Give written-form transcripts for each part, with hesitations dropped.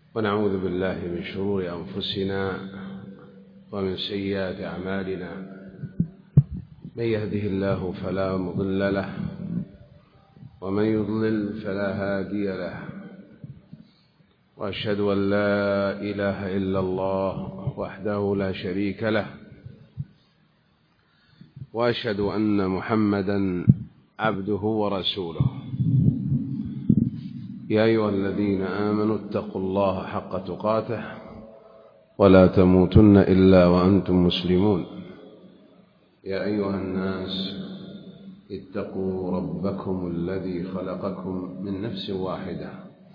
ونعوذ بالله من شرور أنفسنا ومن سيئات أعمالنا، من يهده الله فلا مضل له ومن يضلل فلا هادي له، وأشهد أن لا إله إلا الله وحده لا شريك له، وأشهد أن محمدا عبده ورسوله. يا أيها الذين آمنوا اتقوا الله حق تقاته ولا تموتن إلا وأنتم مسلمون. يا أيها الناس اتقوا ربكم الذي خلقكم من نفس واحدة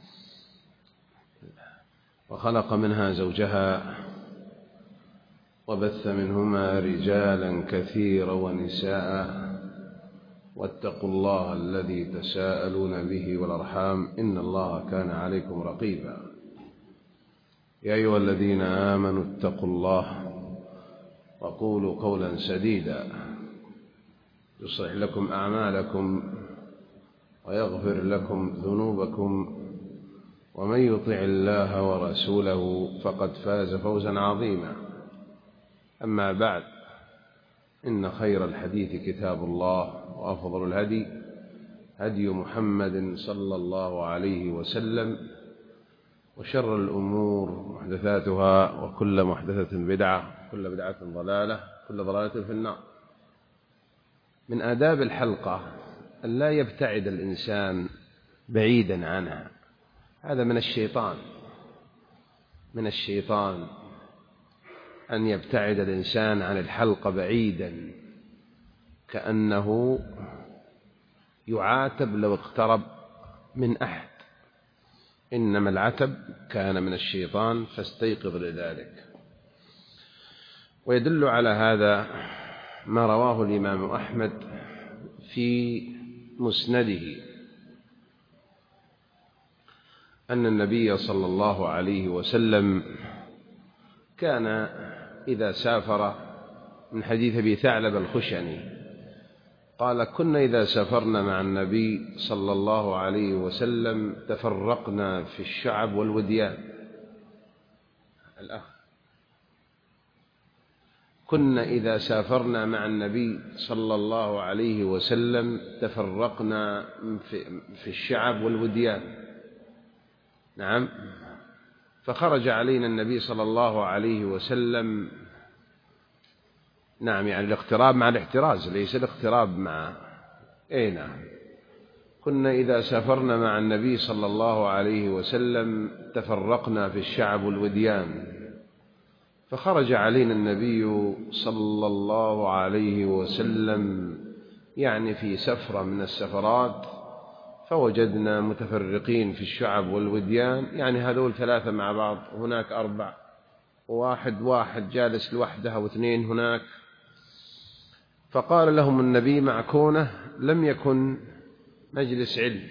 وخلق منها زوجها وبث منهما رجالا كثيرا ونساء، واتقوا الله الذي تساءلون به والأرحام إن الله كان عليكم رقيبا. يا أيها الذين آمنوا اتقوا الله وقولوا قولا سديدا يصلح لكم أعمالكم ويغفر لكم ذنوبكم، ومن يطع الله ورسوله فقد فاز فوزا عظيما. أما بعد، إن خير الحديث كتاب الله، وأفضل الهدي هدي محمد صلى الله عليه وسلم، وشر الأمور محدثاتها، وكل محدثة بدعة، وكل بدعة ضلالة، وكل ضلالة في النار. من آداب الحلقة أن لا يبتعد الإنسان بعيدا عنها، هذا من الشيطان أن يبتعد الإنسان عن الحلقة بعيدا، كأنه يعاتب لو اقترب من أحد، إنما العتب كان من الشيطان فاستيقظ لذلك. ويدل على هذا ما رواه الإمام أحمد في مسنده أن النبي صلى الله عليه وسلم كان إذا سافر، من حديث أبي ثعلب الخشني قال: كنا إذا سافرنا مع النبي صلى الله عليه وسلم تفرقنا في الشعب والوديان. كنا إذا سافرنا مع النبي صلى الله عليه وسلم تفرقنا في الشعب والوديان. نعم. فخرج علينا النبي صلى الله عليه وسلم، نعم، يعني الاقتراب مع الاحتراز، ليس الاقتراب مع نعم. كنا إذا سافرنا مع النبي صلى الله عليه وسلم تفرقنا في الشعب والوديان، فخرج علينا النبي صلى الله عليه وسلم يعني في سفرة من السفرات، فوجدنا متفرقين في الشعب والوديان، يعني هذول ثلاثة مع بعض، هناك أربع، واحد جالس لوحده واثنين هناك. فقال لهم النبي معكونة، لم يكن مجلس علم،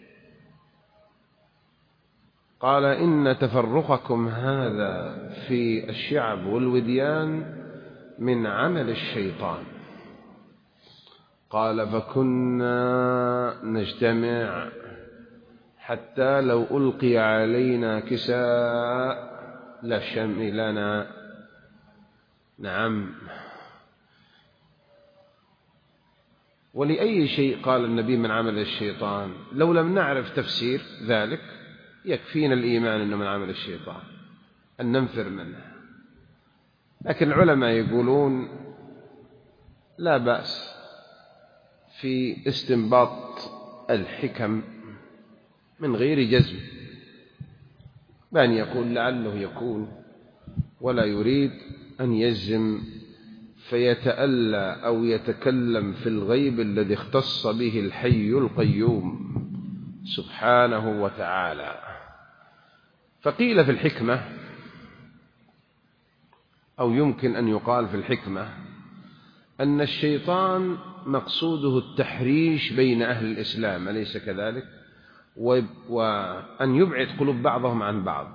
قال: إن تفرقكم هذا في الشعب والوديان من عمل الشيطان. قال: فكنا نجتمع حتى لو ألقي علينا كساء لشملنا. نعم. ولأي شيء قال النبي من عمل الشيطان؟ لو لم نعرف تفسير ذلك يكفينا الإيمان أنه من عمل الشيطان، أن ننفر منه. لكن العلماء يقولون لا بأس في استنباط الحكم من غير جزم، بأن يقول لعله يكون، ولا يريد أن يجزم فيتألى أو يتكلم في الغيب الذي اختص به الحي القيوم سبحانه وتعالى. فقيل في الحكمة، أو يمكن أن يقال في الحكمة، أن الشيطان مقصوده التحريش بين أهل الإسلام، أليس كذلك؟ وأن يبعد قلوب بعضهم عن بعض.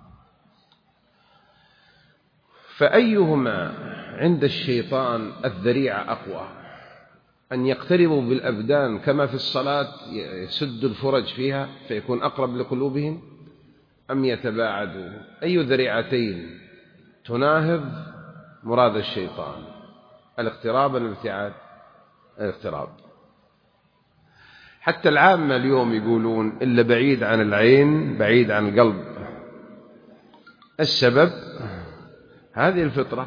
فأيهما عند الشيطان الذريعة أقوى؟ أن يقتربوا بالأبدان كما في الصلاة يسد الفرج فيها فيكون أقرب لقلوبهم، أم يتباعدوا؟ أي ذريعتين تناهض مراد الشيطان؟ الاقتراب أم الابتعاد؟ الاقتراب. حتى العامة اليوم يقولون إلا بعيد عن العين بعيد عن القلب. السبب هذه الفطرة،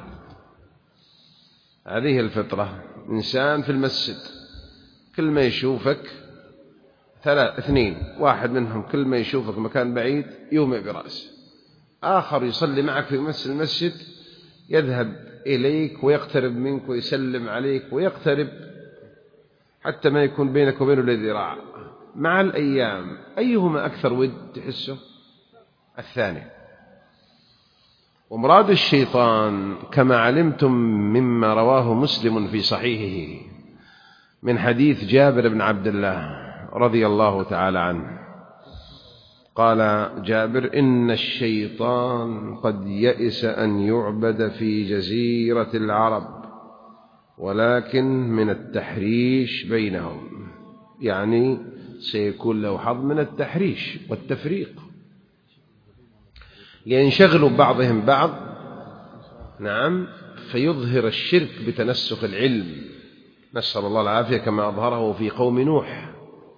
هذه الفطرة. إنسان في المسجد كل ما يشوفك اثنين، واحد منهم كل ما يشوفك مكان بعيد يومئ برأسه، آخر يصلي معك في المسجد يذهب إليك ويقترب منك ويسلم عليك ويقترب حتى ما يكون بينك وبينه الذراع. مع الأيام أيهما أكثر ود تحسه؟ الثاني. ومراد الشيطان كما علمتم مما رواه مسلم في صحيحه من حديث جابر بن عبد الله رضي الله تعالى عنه قال جابر: إن الشيطان قد يئس أن يعبد في جزيرة العرب ولكن من التحريش بينهم، يعني سيكون له حظ من التحريش والتفريق لينشغلوا بعضهم بعض. نعم، فيظهر الشرك بتنسخ العلم، نسأل الله العافية، كما أظهره في قوم نوح،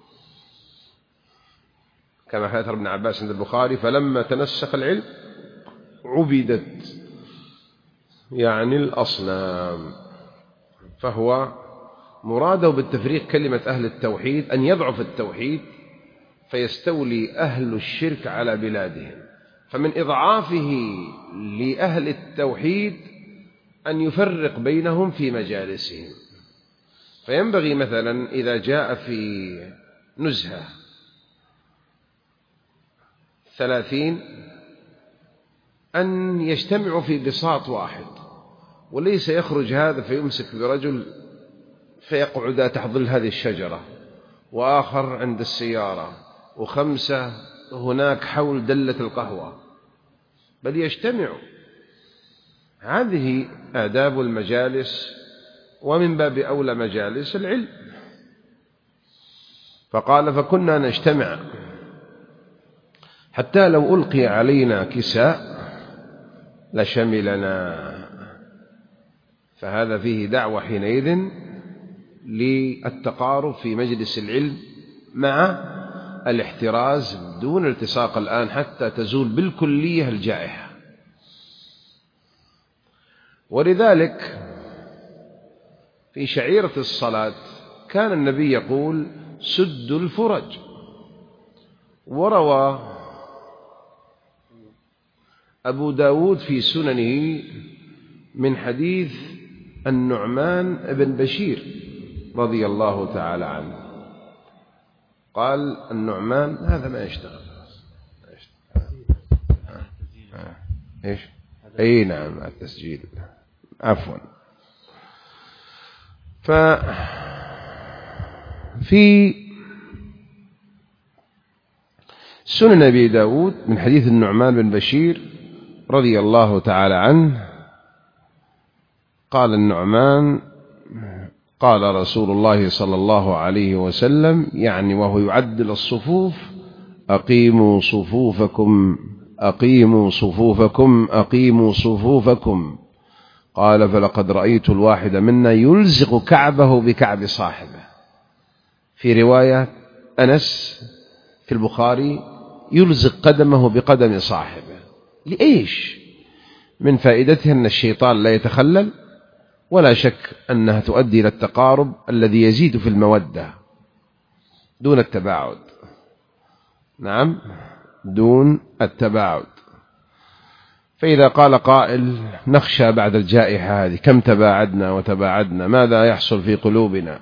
كما حدث ابن عباس عند البخاري: فلما تنسخ العلم عبدت، يعني الأصنام. فهو مراده بالتفريق كلمة أهل التوحيد أن يضعف التوحيد فيستولي أهل الشرك على بلادهم، فمن إضعافه لأهل التوحيد أن يفرق بينهم في مجالسهم. فينبغي مثلا إذا جاء في نزهة 30 أن يجتمعوا في بساط واحد، وليس يخرج هذا فيمسك برجل فيقعد تحت ظل هذه الشجرة، وآخر عند السيارة، وخمسة هناك حول دلة القهوة، بل يجتمعوا. هذه آداب المجالس، ومن باب أولى مجالس العلم. فقال: فكنا نجتمع حتى لو ألقي علينا كساء لشملنا. فهذا فيه دعوة حينئذ للتقارب في مجلس العلم مع الاحتراز دون التصاق الآن حتى تزول بالكلية الجائحة. ولذلك في شعيرة الصلاة كان النبي يقول: سدوا الفرج. وروى أبو داود في سننه من حديث النعمان بن بشير رضي الله تعالى عنه قال النعمان: هذا ما يشتغل. إيش؟ أي نعم، التسجيل، عفوا. ففي سنن أبي داود من حديث النعمان بن بشير رضي الله تعالى عنه قال النعمان: قال رسول الله صلى الله عليه وسلم، يعني وهو يعدل الصفوف: أقيموا صفوفكم أقيموا صفوفكم أقيموا صفوفكم. قال: فلقد رأيت الواحد منا يلزق كعبه بكعب صاحبه. في رواية أنس في البخاري: يلزق قدمه بقدم صاحبه. لإيش؟ من فائدتها أن الشيطان لا يتخلل، ولا شك أنها تؤدي إلى التقارب الذي يزيد في المودة دون التباعد. نعم، دون التباعد. فإذا قال قائل: نخشى بعد الجائحة هذه كم تباعدنا وتباعدنا، ماذا يحصل في قلوبنا؟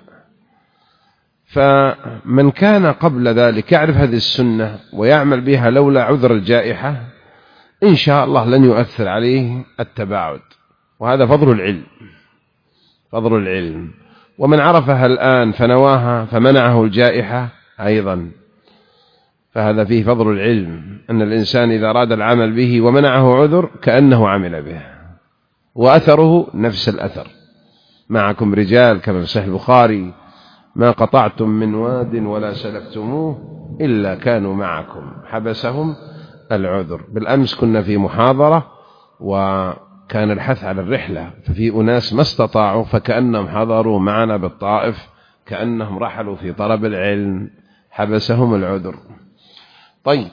فمن كان قبل ذلك يعرف هذه السنة ويعمل بها لولا عذر الجائحة إن شاء الله لن يؤثر عليه التباعد. وهذا فضل العلم، فضل العلم. ومن عرفها الآن فنواها فمنعه الجائحة أيضا، فهذا فيه فضل العلم، أن الإنسان إذا أراد العمل به ومنعه عذر كأنه عمل به، وأثره نفس الأثر. معكم رجال كما في صحيح البخاري: ما قطعتم من واد ولا سلكتموه إلا كانوا معكم، حبسهم العذر. بالأمس كنا في محاضرة وكان الحث على الرحلة، ففي أناس ما استطاعوا فكأنهم حضروا معنا بالطائف، كأنهم رحلوا في طلب العلم، حبسهم العذر. طيب،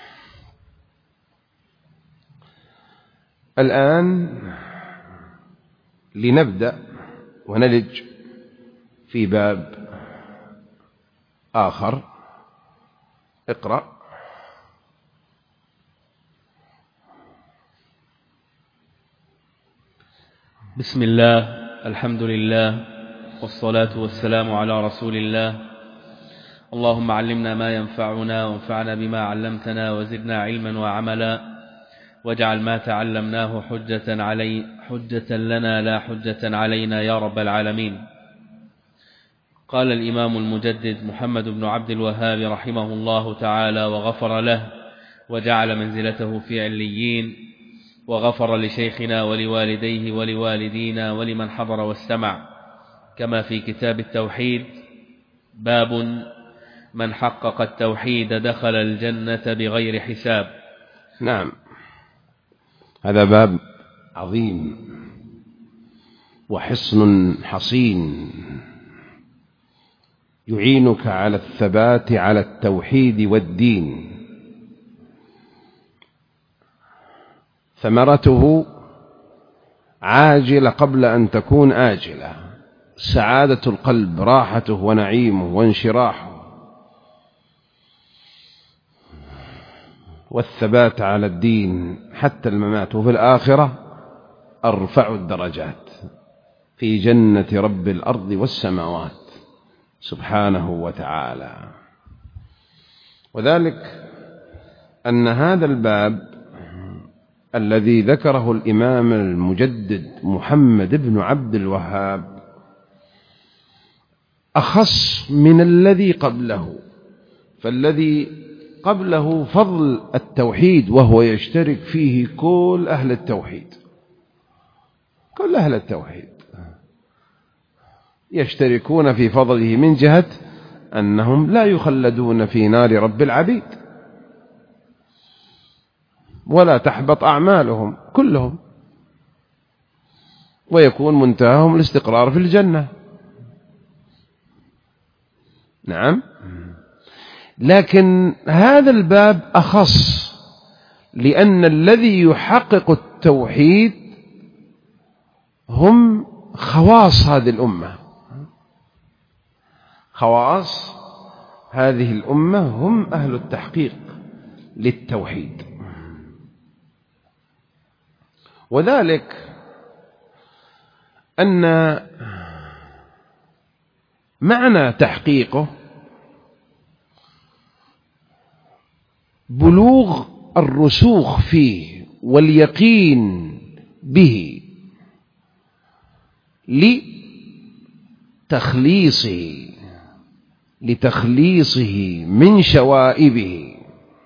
الآن لنبدأ ونلج في باب آخر. اقرأ. بسم الله، الحمد لله، والصلاة والسلام على رسول الله. اللهم علمنا ما ينفعنا وانفعنا بما علمتنا وزدنا علما وعملا، واجعل ما تعلمناه حجة لنا لا حجة علينا يا رب العالمين. قال الإمام المجدد محمد بن عبد الوهاب رحمه الله تعالى وغفر له وجعل منزلته في عليين، وغفر لشيخنا ولوالديه ولوالدينا ولمن حضر واستمع، كما في كتاب التوحيد: باب من حقق التوحيد دخل الجنة بغير حساب. نعم، هذا باب عظيم وحصن حصين يعينك على الثبات على التوحيد والدين. ثمرته عاجلة قبل أن تكون آجلة، سعادة القلب، راحته ونعيمه وانشراحه، والثبات على الدين حتى الممات، وفي الآخرة أرفع الدرجات في جنة رب الأرض والسماوات سبحانه وتعالى. وذلك أن هذا الباب الذي ذكره الإمام المجدد محمد بن عبد الوهاب أخص من الذي قبله، فالذي قبله فضل التوحيد وهو يشترك فيه كل أهل التوحيد، كل أهل التوحيد يشتركون في فضله من جهة أنهم لا يخلدون في نار رب العبيد ولا تحبط أعمالهم كلهم، ويكون منتهاهم الاستقرار في الجنة. نعم، لكن هذا الباب أخص، لأن الذي يحقق التوحيد هم خواص هذه الأمة، خواص هذه الأمة هم أهل التحقيق للتوحيد. وذلك أن معنى تحقيقه بلوغ الرسوخ فيه واليقين به لتخليصه من شوائبه،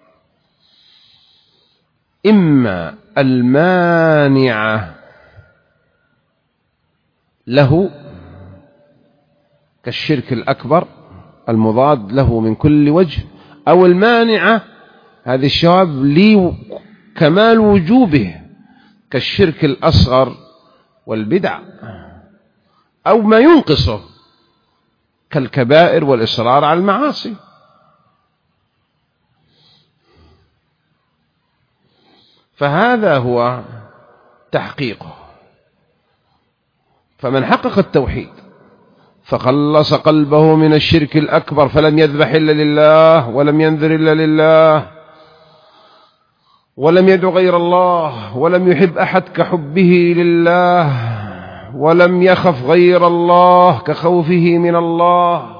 إما المانعة له كالشرك الأكبر المضاد له من كل وجه، أو المانعة هذه الشوائب لكمال وجوبه كالشرك الأصغر والبدع، أو ما ينقصه كالكبائر والإصرار على المعاصي. فهذا هو تحقيقه. فمن حقق التوحيد فخلص قلبه من الشرك الأكبر، فلم يذبح إلا لله، ولم ينذر إلا لله، ولم يدع غير الله، ولم يحب أحد كحبه لله، ولم يخف غير الله كخوفه من الله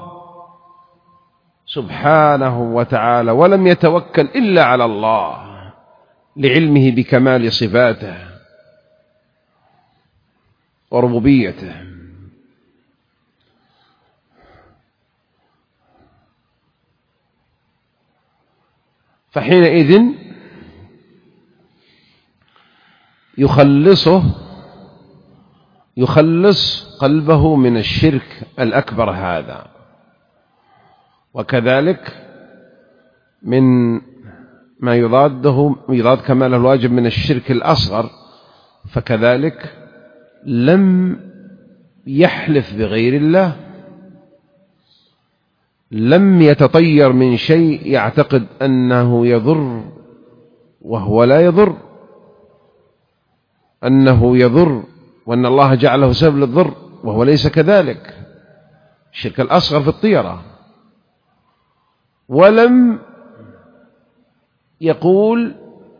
سبحانه وتعالى، ولم يتوكل إلا على الله لعلمه بكمال صفاته وربوبيته. فحينئذ يخلص قلبه من الشرك الأكبر هذا، وكذلك من ما يضاد كمال الواجب من الشرك الأصغر، فكذلك لم يحلف بغير الله، لم يتطير من شيء يعتقد أنه يضر وهو لا يضر، أنه يضر وأن الله جعله سبب للضر وهو ليس كذلك، الشرك الأصغر في الطيرة. ولم يقول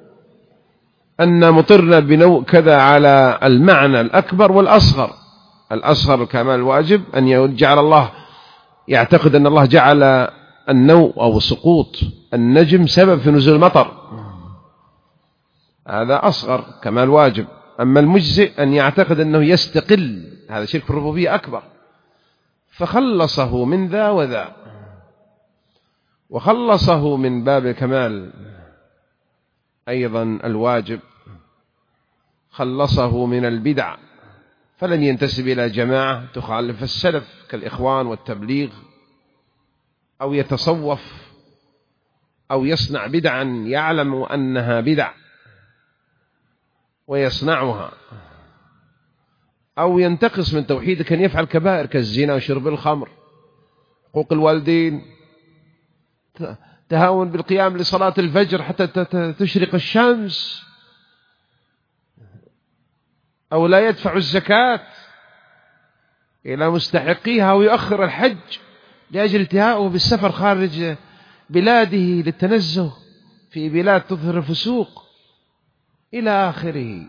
أن مطرنا بنوع كذا على المعنى الأكبر والأصغر. الأصغر كمال الواجب أن يجعل الله، يعتقد أن الله جعل النوء أو سقوط النجم سبب في نزول المطر، هذا أصغر كمال واجب. أما المجزئ أن يعتقد أنه يستقل، هذا شرك في الربوبية أكبر. فخلصه من ذا وذا، وخلصه من باب الكمال أيضا الواجب، خلصه من البدع، فلن ينتسب إلى جماعة تخالف السلف كالإخوان والتبليغ، أو يتصوف أو يصنع بدعا يعلم أنها بدع ويصنعها، أو ينتقص من توحيده كان يفعل كبائر كالزنا وشرب الخمر، حقوق الوالدين، تهاون بالقيام لصلاة الفجر حتى تشرق الشمس، أو لا يدفع الزكاة إلى مستحقيها، ويؤخر الحج لأجل التهاؤه بالسفر خارج بلاده للتنزه في بلاد تظهر الفسوق إلى آخره.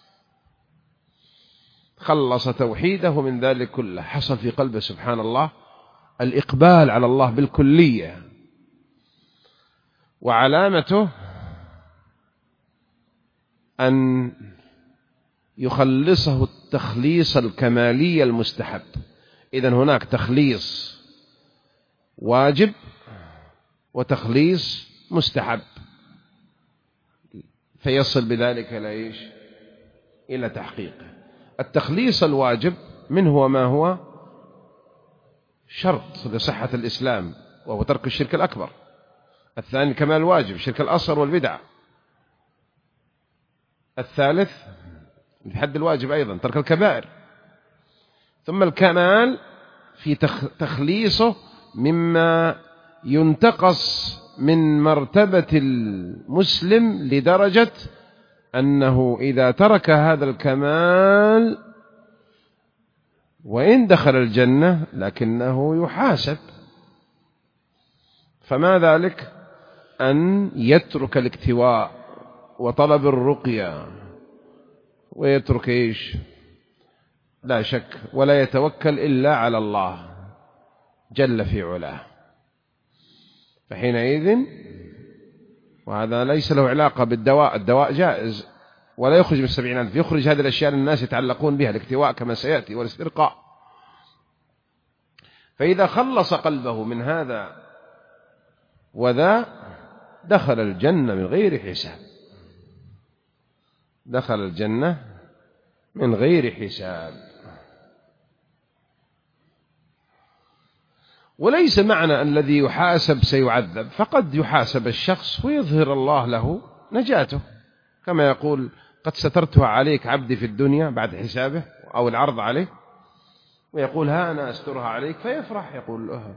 خلص توحيده من ذلك كله، حصل في قلبه سبحان الله الإقبال على الله بالكلية. وعلامته أن يخلصه التخليص الكمالي المستحب. إذن هناك تخليص واجب وتخليص مستحب، فيصل بذلك إلى إيش؟ إلى تحقيقه. التخليص الواجب منه وما هو شرط لصحة الإسلام، وهو ترك الشرك الأكبر. الثاني كمال الواجب، الشرك الأصغر والبدع. الثالث بحد الواجب أيضا ترك الكبائر. ثم الكمال في تخليصه مما ينتقص من مرتبة المسلم لدرجة أنه إذا ترك هذا الكمال وإن دخل الجنة لكنه يحاسب. فما ذلك؟ أن يترك الاكتواء وطلب الرقية، ويترك إيش؟ لا شك، ولا يتوكل إلا على الله جل في علاه. فحينئذ، وهذا ليس له علاقة بالدواء، الدواء جائز ولا يخرج من 70,000، يخرج هذه الأشياء الناس يتعلقون بها، الاكتواء كما سيأتي والاسترقاء. فإذا خلص قلبه من هذا وذا دخل الجنة من غير حساب، دخل الجنة من غير حساب. وليس معنى الذي يحاسب سيعذب، فقد يحاسب الشخص ويظهر الله له نجاته، كما يقول قد سترتها عليك عبدي في الدنيا بعد حسابه أو العرض عليه، ويقول ها أنا أسترها عليك، فيفرح، يقول له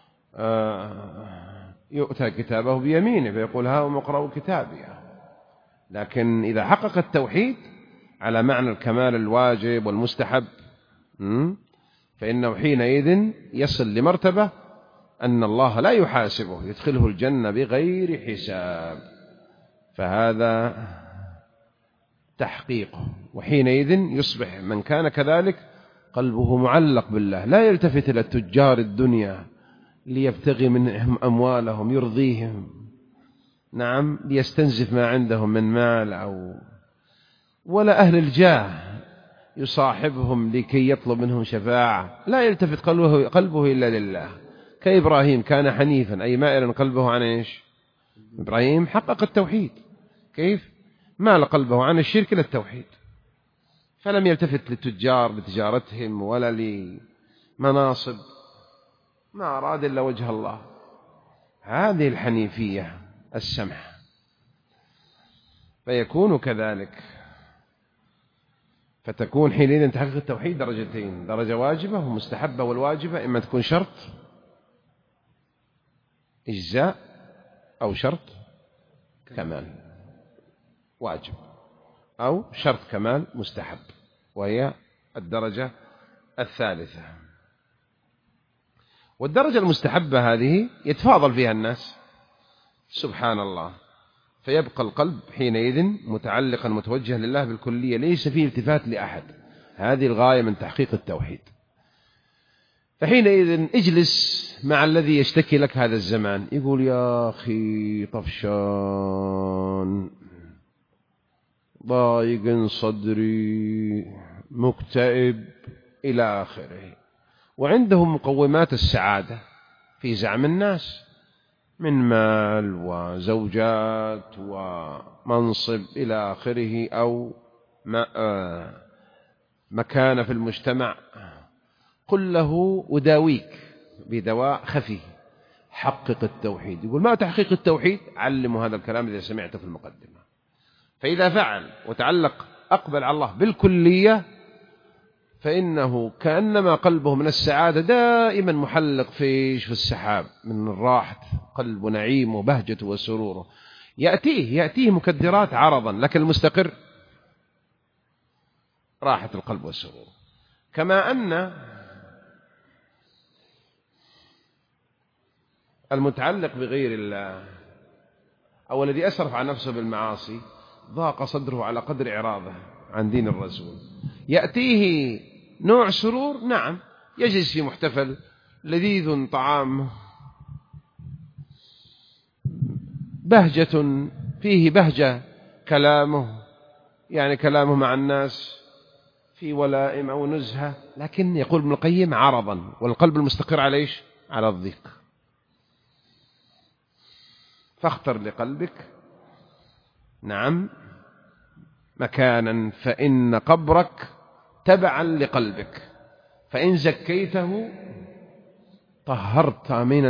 يؤتى كتابه بيمينه فيقول ها ومقرأ كتابي. لكن إذا حقق التوحيد على معنى الكمال الواجب والمستحب، فإنه حينئذ يصل لمرتبة أن الله لا يحاسبه، يدخله الجنة بغير حساب، فهذا تحقيقه. وحينئذ يصبح من كان كذلك قلبه معلق بالله، لا يلتفت إلى تجار الدنيا ليبتغي منهم أموالهم يرضيهم، نعم، ليستنزف ما عندهم من مال، ولا أهل الجاه يصاحبهم لكي يطلب منهم شفاعة، لا يلتفت قلبه إلا لله. كإبراهيم كان حنيفا، أي مائلا قلبه عن إيش؟ إبراهيم حقق التوحيد، كيف؟ مال قلبه عن الشرك إلى التوحيد، فلم يلتفت للتجار بتجارتهم ولا لمناصب، ما أراد إلا وجه الله. هذه الحنيفية السمحة. فيكون كذلك، فتكون حينئذ تحقيق التوحيد درجتين: درجة واجبة ومستحبة. والواجبة إما تكون شرط إجزاء أو شرط كمال واجب، أو شرط كمال مستحب، وهي الدرجة الثالثة. والدرجة المستحبة هذه يتفاضل فيها الناس سبحان الله، فيبقى القلب حينئذ متعلقا متوجها لله بالكلية، ليس فيه التفات لأحد. هذه الغاية من تحقيق التوحيد. فحينئذ اجلس مع الذي يشتكي لك هذا الزمان، يقول يا أخي طفشان، ضايق صدري، مكتئب، إلى آخره، وعنده مقومات السعادة في زعم الناس من مال وزوجات ومنصب إلى آخره، أو مكانة في المجتمع. قل له أداويك بدواء خفي: حقق التوحيد. يقول ما تحقيق التوحيد؟ علموا هذا الكلام إذا سمعته في المقدمة. فإذا فعل وتعلق أقبل على الله بالكلية، فإنه كأنما قلبه من السعادة دائما محلق في السحاب من الراحة، قلب نعيم وبهجته وسروره. يأتيه مكدرات عرضا، لكن المستقر راحة القلب والسرور. كما أن المتعلق بغير الله أو الذي أسرف عن نفسه بالمعاصي ضاق صدره على قدر إعراضه عن دين الرسول. يأتيه نوع سرور، نعم، يجلس في محتفل لذيذ طعامه، بهجة فيه بهجة كلامه، يعني كلامه مع الناس في ولائم أو نزهة، لكن يقول ابن القيم عرضا، والقلب المستقر على إيش؟ على الضيق. فاختر لقلبك نعم مكانا، فإن قبرك تبعا لقلبك، فإن زكيته طهرت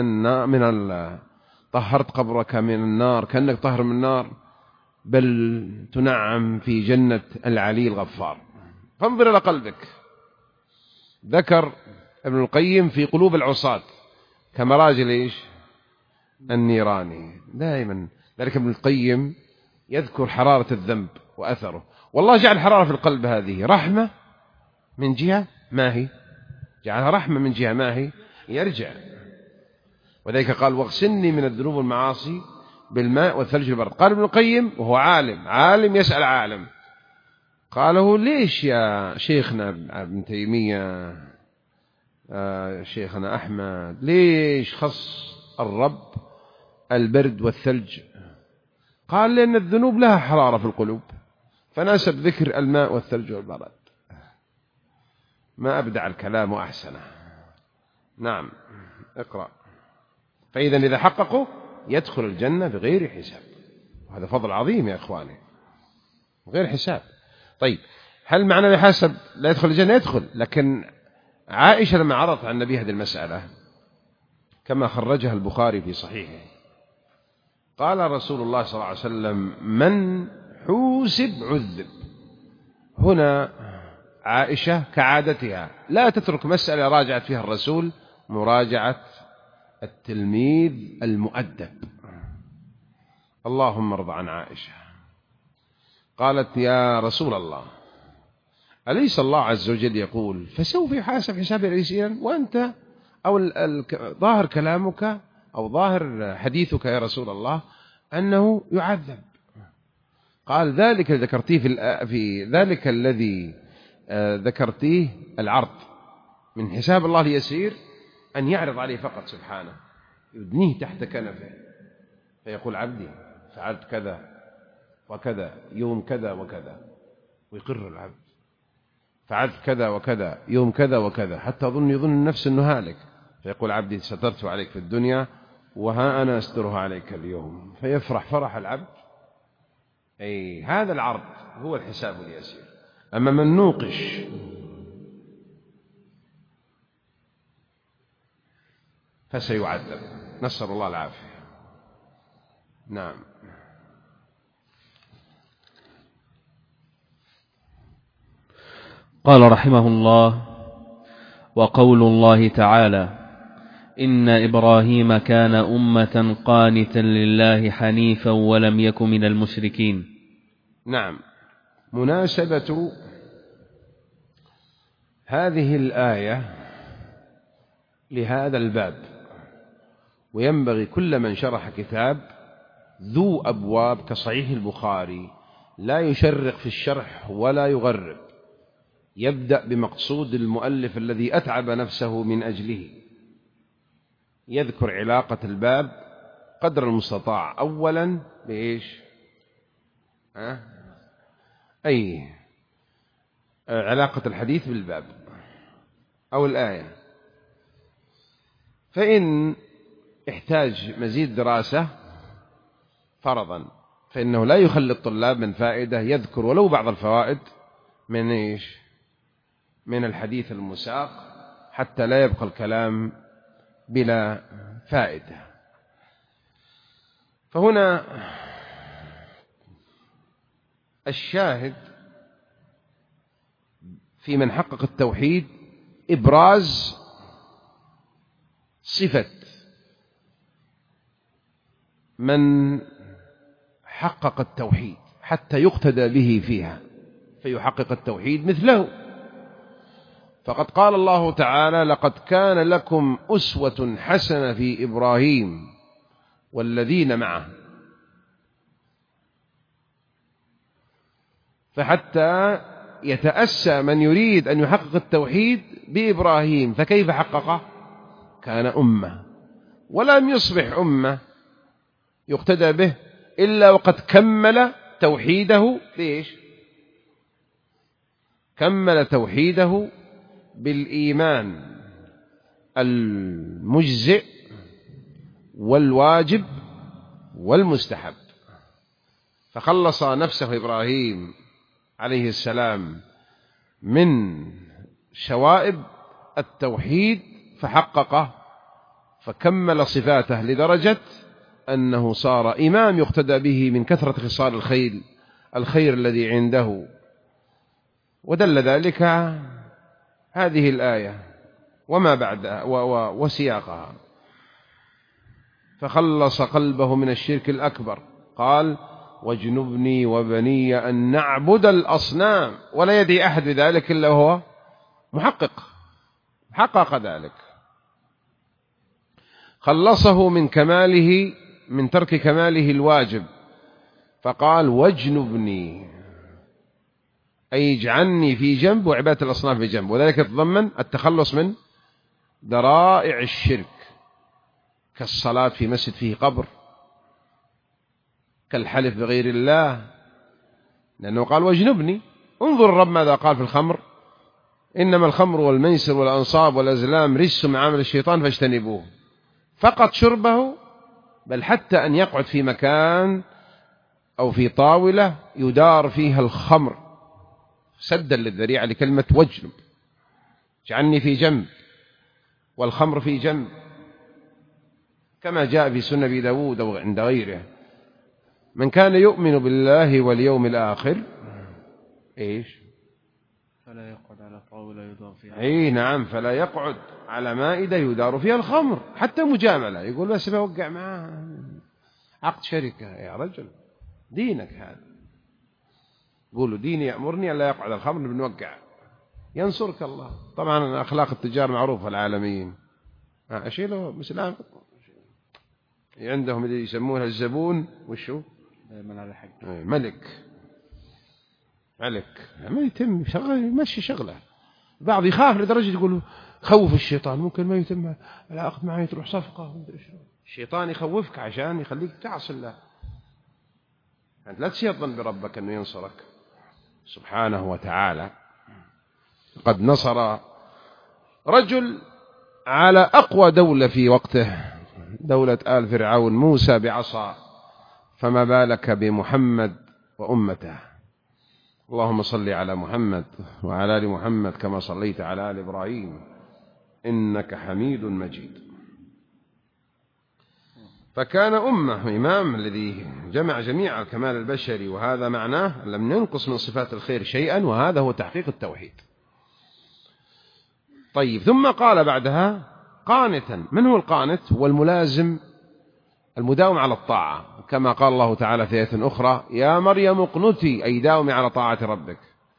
طهرت قبرك من النار، كأنك طهر من النار، بل تنعم في جنة العلي الغفار. فانظر إلى قلبك. ذكر ابن القيم في قلوب العصاة كمراجل إيش؟ النيران. دائما ذلك ابن القيم يذكر حرارة الذنب وأثره. والله جعل حرارة في القلب هذه رحمة من جهة ما هي، جعلها رحمة من جهة ما هي، يرجع. وذلك قال واغسلني من الذنوب والمعاصي بالماء والثلج والبرد. قال ابن القيم وهو عالم يسأل عالم، قاله ليش يا شيخنا ابن تيمية، شيخنا أحمد، ليش خص الرب البرد والثلج؟ قال لأن الذنوب لها حرارة في القلوب، فناسب ذكر الماء والثلج والبرد. ما أبدع الكلام وأحسنه. نعم اقرأ. فإذا إذا حققوا يدخل الجنة بغير حساب، وهذا فضل عظيم يا إخواني، بغير حساب. طيب هل معنى بحسب لا يدخل الجنة؟ يدخل. لكن عائشة لما عرضت عن النبي هذه المسألة كما خرجها البخاري في صحيحه، قال رسول الله صلى الله عليه وسلم من حوسب عذب. هنا عائشة كعادتها لا تترك مسألة راجعت فيها الرسول مراجعة التلميذ المؤدب. اللهم ارض عن عائشة. قالت يا رسول الله أليس الله عز وجل يقول فسوف يحاسب حسابا يسيرا، وأنت أو ظاهر كلامك أو ظاهر حديثك يا رسول الله أنه يعذب. قال ذلك ذكرتيه في ذلك الذي ذكرتيه العرض من حساب الله اليسير، أن يعرض عليه فقط سبحانه، يدنيه تحت كنفه فيقول عبدي فعلت كذا وكذا يوم كذا وكذا، ويقر العبد فعلت كذا وكذا يوم كذا وكذا، حتى يظن النفس أنه هالك، فيقول عبدي سترت عليك في الدنيا وها أنا أسترها عليك اليوم، فيفرح فرح العبد. أي هذا العرض هو الحساب اليسير. أما من نوقش فسيعذب، نسأل الله العافية. نعم. قال رحمه الله: وقول الله تعالى: إن إبراهيم كان أمة قانتا لله حنيفا ولم يك من المشركين. نعم. مناسبة هذه الآية لهذا الباب، وينبغي كل من شرح كتاب ذو أبواب كصحيح البخاري لا يشرق في الشرح ولا يغرب، يبدأ بمقصود المؤلف الذي أتعب نفسه من أجله، يذكر علاقة الباب قدر المستطاع. أولا بإيش؟ أي علاقة الحديث بالباب أو الآية. فإن احتاج مزيد دراسة فرضا فإنه لا يخلي الطلاب من فائدة، يذكر ولو بعض الفوائد من إيش؟ من الحديث المساق، حتى لا يبقى الكلام بلا فائدة. فهنا الشاهد في من حقق التوحيد إبراز صفة من حقق التوحيد حتى يقتدى به فيها فيحقق التوحيد مثله. فقد قال الله تعالى: لقد كان لكم أسوة حسنة في إبراهيم والذين معه. فحتى يتأسى من يريد أن يحقق التوحيد بإبراهيم، فكيف حققه؟ كان أمة، ولم يصبح أمة يقتدى به إلا وقد كمل توحيده. ليش؟ كمل توحيده بالإيمان المجزئ والواجب والمستحب. فخلص نفسه إبراهيم عليه السلام من شوائب التوحيد فحققه، فكمل صفاته لدرجة أنه صار إمام يقتدى به من كثرة خصال الخير الذي عنده. ودل ذلك هذه الآية وما بعدها وسياقها. فخلص قلبه من الشرك الأكبر، قال: واجنبني وبني أن نعبد الأصنام. ولا يدعي أحد بذلك إلا هو حقق ذلك. خلصه من كماله، من ترك كماله الواجب، فقال: واجنبني، أي اجعلني في جنب وعبادة الأصنام في جنب. وذلك يتضمن التخلص من ذرائع الشرك كالصلاة في مسجد فيه قبر، كالحلف بغير الله، لأنه قال: واجنبني. انظر الرب ماذا قال في الخمر: إنما الخمر والميسر والأنصاب والأزلام رجس من عمل الشيطان فاجتنبوه. فقط شربه، بل حتى أن يقعد في مكان أو في طاولة يدار فيها الخمر سدا للذريعة لكلمة واجنب، اجعلني في جنب والخمر في جنب، كما جاء في سنة أبي داود أو عند غيره: من كان يؤمن بالله واليوم الآخر إيش؟ فلا يقعد على طاولة يدار فيها. أي نعم، فلا يقعد على مائدة يدار فيها الخمر. حتى مجاملة يقول: بس بوقع معاه عقد شركة. يا رجل، دينك هذا. قولوا: ديني يأمرني أن لا يقعد الخمر، بنوقع. ينصرك الله. طبعا أخلاق التجار معروفة العالميين. أشيله مسلام عندهم اللي يسمونها الزبون وشو من على حق ملك ما يتم شغله، يمشي شغله. بعض يخاف لدرجة يقولوا خوف الشيطان، ممكن ما يتم العقد معي تروح صفقة. الشيطان يخوفك عشان يخليك تعصي الله. أنت لا تسيء الظن بربك أنه ينصرك سبحانه وتعالى. قد نصر رجل على أقوى دولة في وقته، دولة آل فرعون، موسى بعصا، فما بالك بمحمد وأمته. اللهم صل على محمد وعلى آل محمد كما صليت على آل إبراهيم إنك حميد مجيد. فكان أمة إمام الذي جمع جميع الكمال البشري، وهذا معناه لم ينقص من صفات الخير شيئا، وهذا هو تحقيق التوحيد. طيب، ثم قال بعدها قانتا. من هو القانت؟ والملازم المداوم على الطاعة، كما قال الله تعالى في آية أخرى: يا مريم اقنتي، أي داومي على طاعة ربك.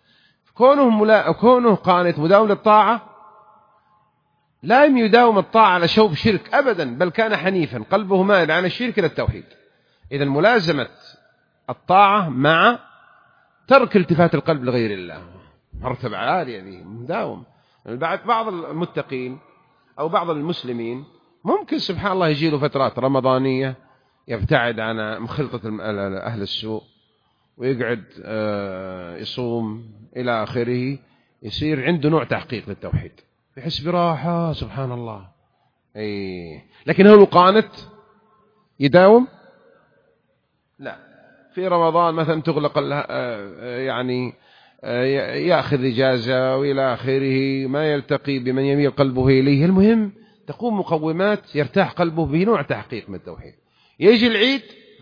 كونه قانت مداوم للطاعة لا يداوم الطاعة على شوب شرك أبدا، بل كان حنيفا قلبه مائل عن الشرك إلى التوحيد. إذن ملازمة الطاعة مع ترك التفات القلب لغير الله مرتبة عالية، دي مداوم. بعض المتقين أو بعض المسلمين ممكن سبحان الله يجي له فترات رمضانية يبتعد عن مخلطة أهل السوء ويقعد يصوم إلى آخره، يصير عنده نوع تحقيق للتوحيد، يحس براحة سبحان الله. لكن هل قانت يداوم؟ لا. في رمضان مثلا تغلق يعني يأخذ إجازة وإلى آخره، ما يلتقي بمن يميل قلبه إليه. المهم تقوم مقومات يرتاح قلبه بنوع تحقيق من التوحيد. يجي العيد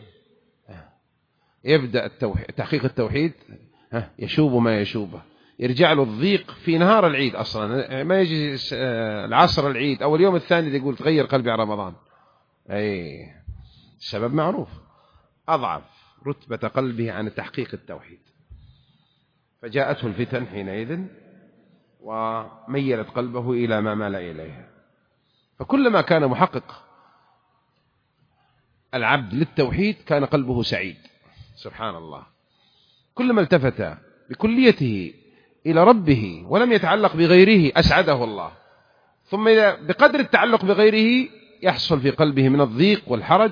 يبدأ تحقيق التوحيد، يشوب ما يشوبه، يرجع له الضيق في نهار العيد أصلا، ما يجي العصر العيد أو اليوم الثاني يقول تغير قلبي على رمضان. السبب معروف، أضعف رتبة قلبه عن تحقيق التوحيد، فجاءته الفتن حينئذ وميلت قلبه إلى ما مال إليها. فكلما كان محقق العبد للتوحيد كان قلبه سعيد سبحان الله. كلما التفت بكليته إلى ربه ولم يتعلق بغيره أسعده الله. ثم بقدر التعلق بغيره يحصل في قلبه من الضيق والحرج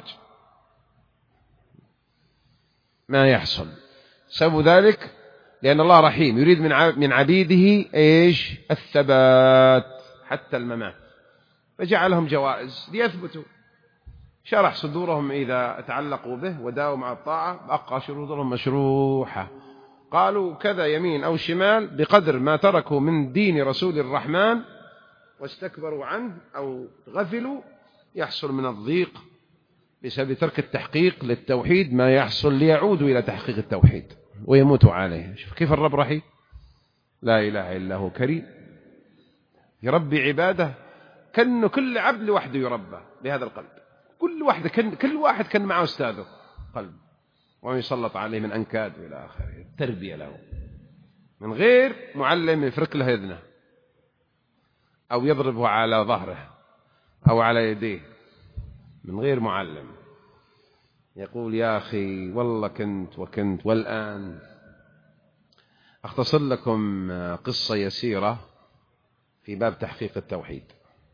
ما يحصل. سبب ذلك لأن الله رحيم يريد من عبيده إيش؟ الثبات حتى الممات، فجعلهم جوائز ليثبتوا، شرح صدورهم إذا تعلقوا به وداوموا على الطاعة، بقى شروطهم مشروحة. قالوا كذا يمين أو شمال بقدر ما تركوا من دين رسول الرحمن واستكبروا عنه أو غفلوا، يحصل من الضيق بسبب ترك التحقيق للتوحيد ما يحصل ليعودوا إلى تحقيق التوحيد ويموتوا عليه. شوف كيف الرب رحيم، لا إله إلا هو كريم، يربي عباده كأنه كل عبد لوحده يربى بهذا القلب. كل واحد كان معه أستاذه قلب ويسلط عليه من أنكاد إلى آخره، التربية له من غير معلم يفرك له يدنه أو يضربه على ظهره أو على يديه، من غير معلم يقول يا أخي والله كنت والآن. أختصر لكم قصة يسيرة في باب تحقيق التوحيد.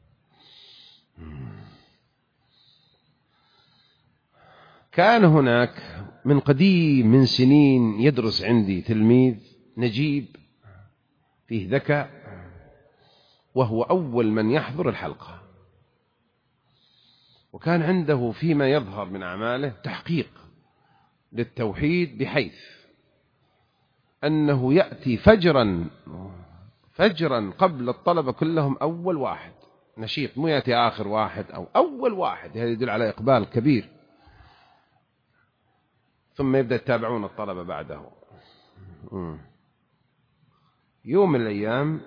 كان هناك من قديم من سنين يدرس عندي تلميذ نجيب فيه ذكاء، وهو أول من يحضر الحلقة، وكان عنده فيما يظهر من أعماله تحقيق للتوحيد، بحيث أنه يأتي فجرا قبل الطلبة كلهم أول واحد، نشيط، مو يأتي آخر واحد أو أول واحد. هذا يدل على إقبال كبير. ثم يبدأ يتابعون الطلبة بعده. يوم من الأيام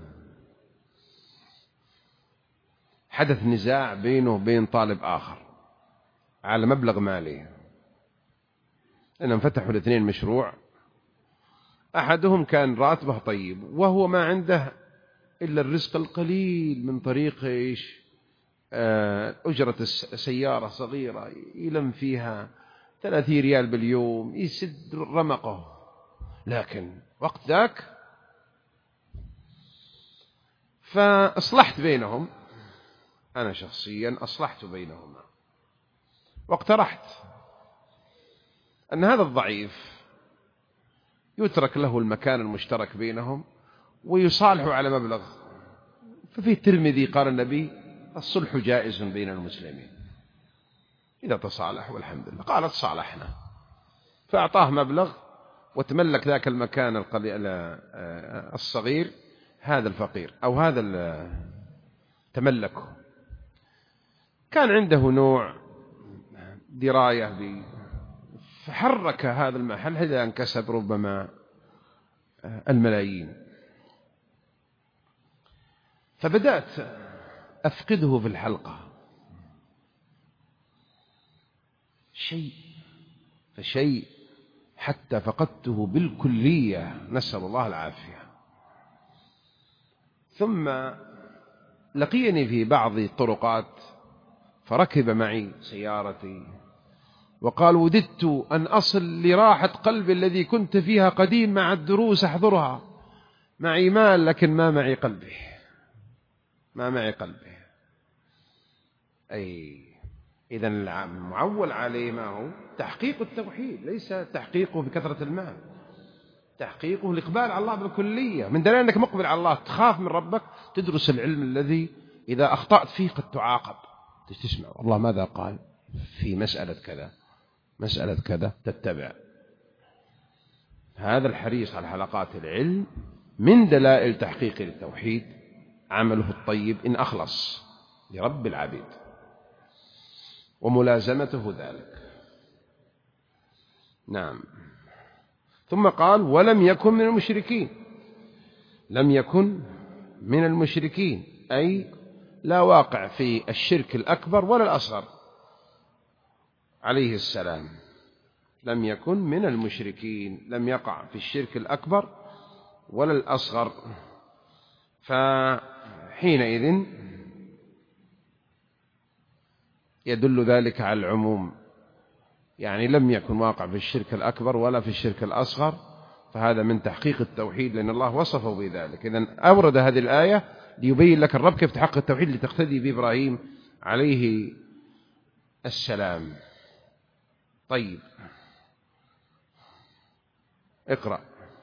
حدث نزاع بينه وبين طالب آخر على مبلغ مالي، أنهم فتحوا الاثنين مشروع. أحدهم كان راتبه طيب وهو ما عنده إلا الرزق القليل من طريق أجرة سيارة صغيرة يلم فيها 30 ريال باليوم يسد رمقه. لكن وقت ذاك فأصلحت بينهم، أنا شخصيا أصلحت بينهما، واقترحت أن هذا الضعيف يترك له المكان المشترك بينهم ويصالحوا على مبلغ. ففي الترمذي قال النبي الصلح جائز بين المسلمين إذا تصالحوا، والحمد لله. قالت صالحنا، فأعطاه مبلغ وتملك ذاك المكان الصغير هذا الفقير أو هذا تملكه. كان عنده نوع دراية به، فحرك هذا المحل إذا انكسب ربما الملايين. فبدأت أفقده في الحلقة شيء فشيء حتى فقدته بالكلية، نسأل الله العافية. ثم لقيني في بعض الطرقات فركب معي سيارتي وقال: وددت أن أصل لراحة قلبي الذي كنت فيها قديم مع الدروس أحضرها، معي مال لكن ما معي قلبي، ما معي قلبي. أي إذن المعول عليه ما هو تحقيق التوحيد، ليس تحقيقه بكثرة المال، تحقيقه الإقبال على الله بالكلية. من دليل أنك مقبل على الله تخاف من ربك، تدرس العلم الذي إذا أخطأت فيه قد تعاقب، تسمع الله ماذا قال في مسألة كذا، مسألة كذا، تتبع. هذا الحريص على حلقات العلم من دلائل تحقيق التوحيد، عمله الطيب إن أخلص لرب العبيد وملازمته ذلك. نعم. ثم قال: ولم يكن من المشركين. لم يكن من المشركين أي لا واقع في الشرك الأكبر ولا الأصغر عليه السلام. لم يكن من المشركين، لم يقع في الشرك الأكبر ولا الأصغر. فحينئذ يدل ذلك على العموم، يعني لم يكن واقع في الشرك الأكبر ولا في الشرك الأصغر، فهذا من تحقيق التوحيد لأن الله وصفه بذلك. إذن أورد هذه الآية ليبين لك الرب كيف تحقق التوحيد لتقتدي بإبراهيم عليه السلام. طيب، اقرأ.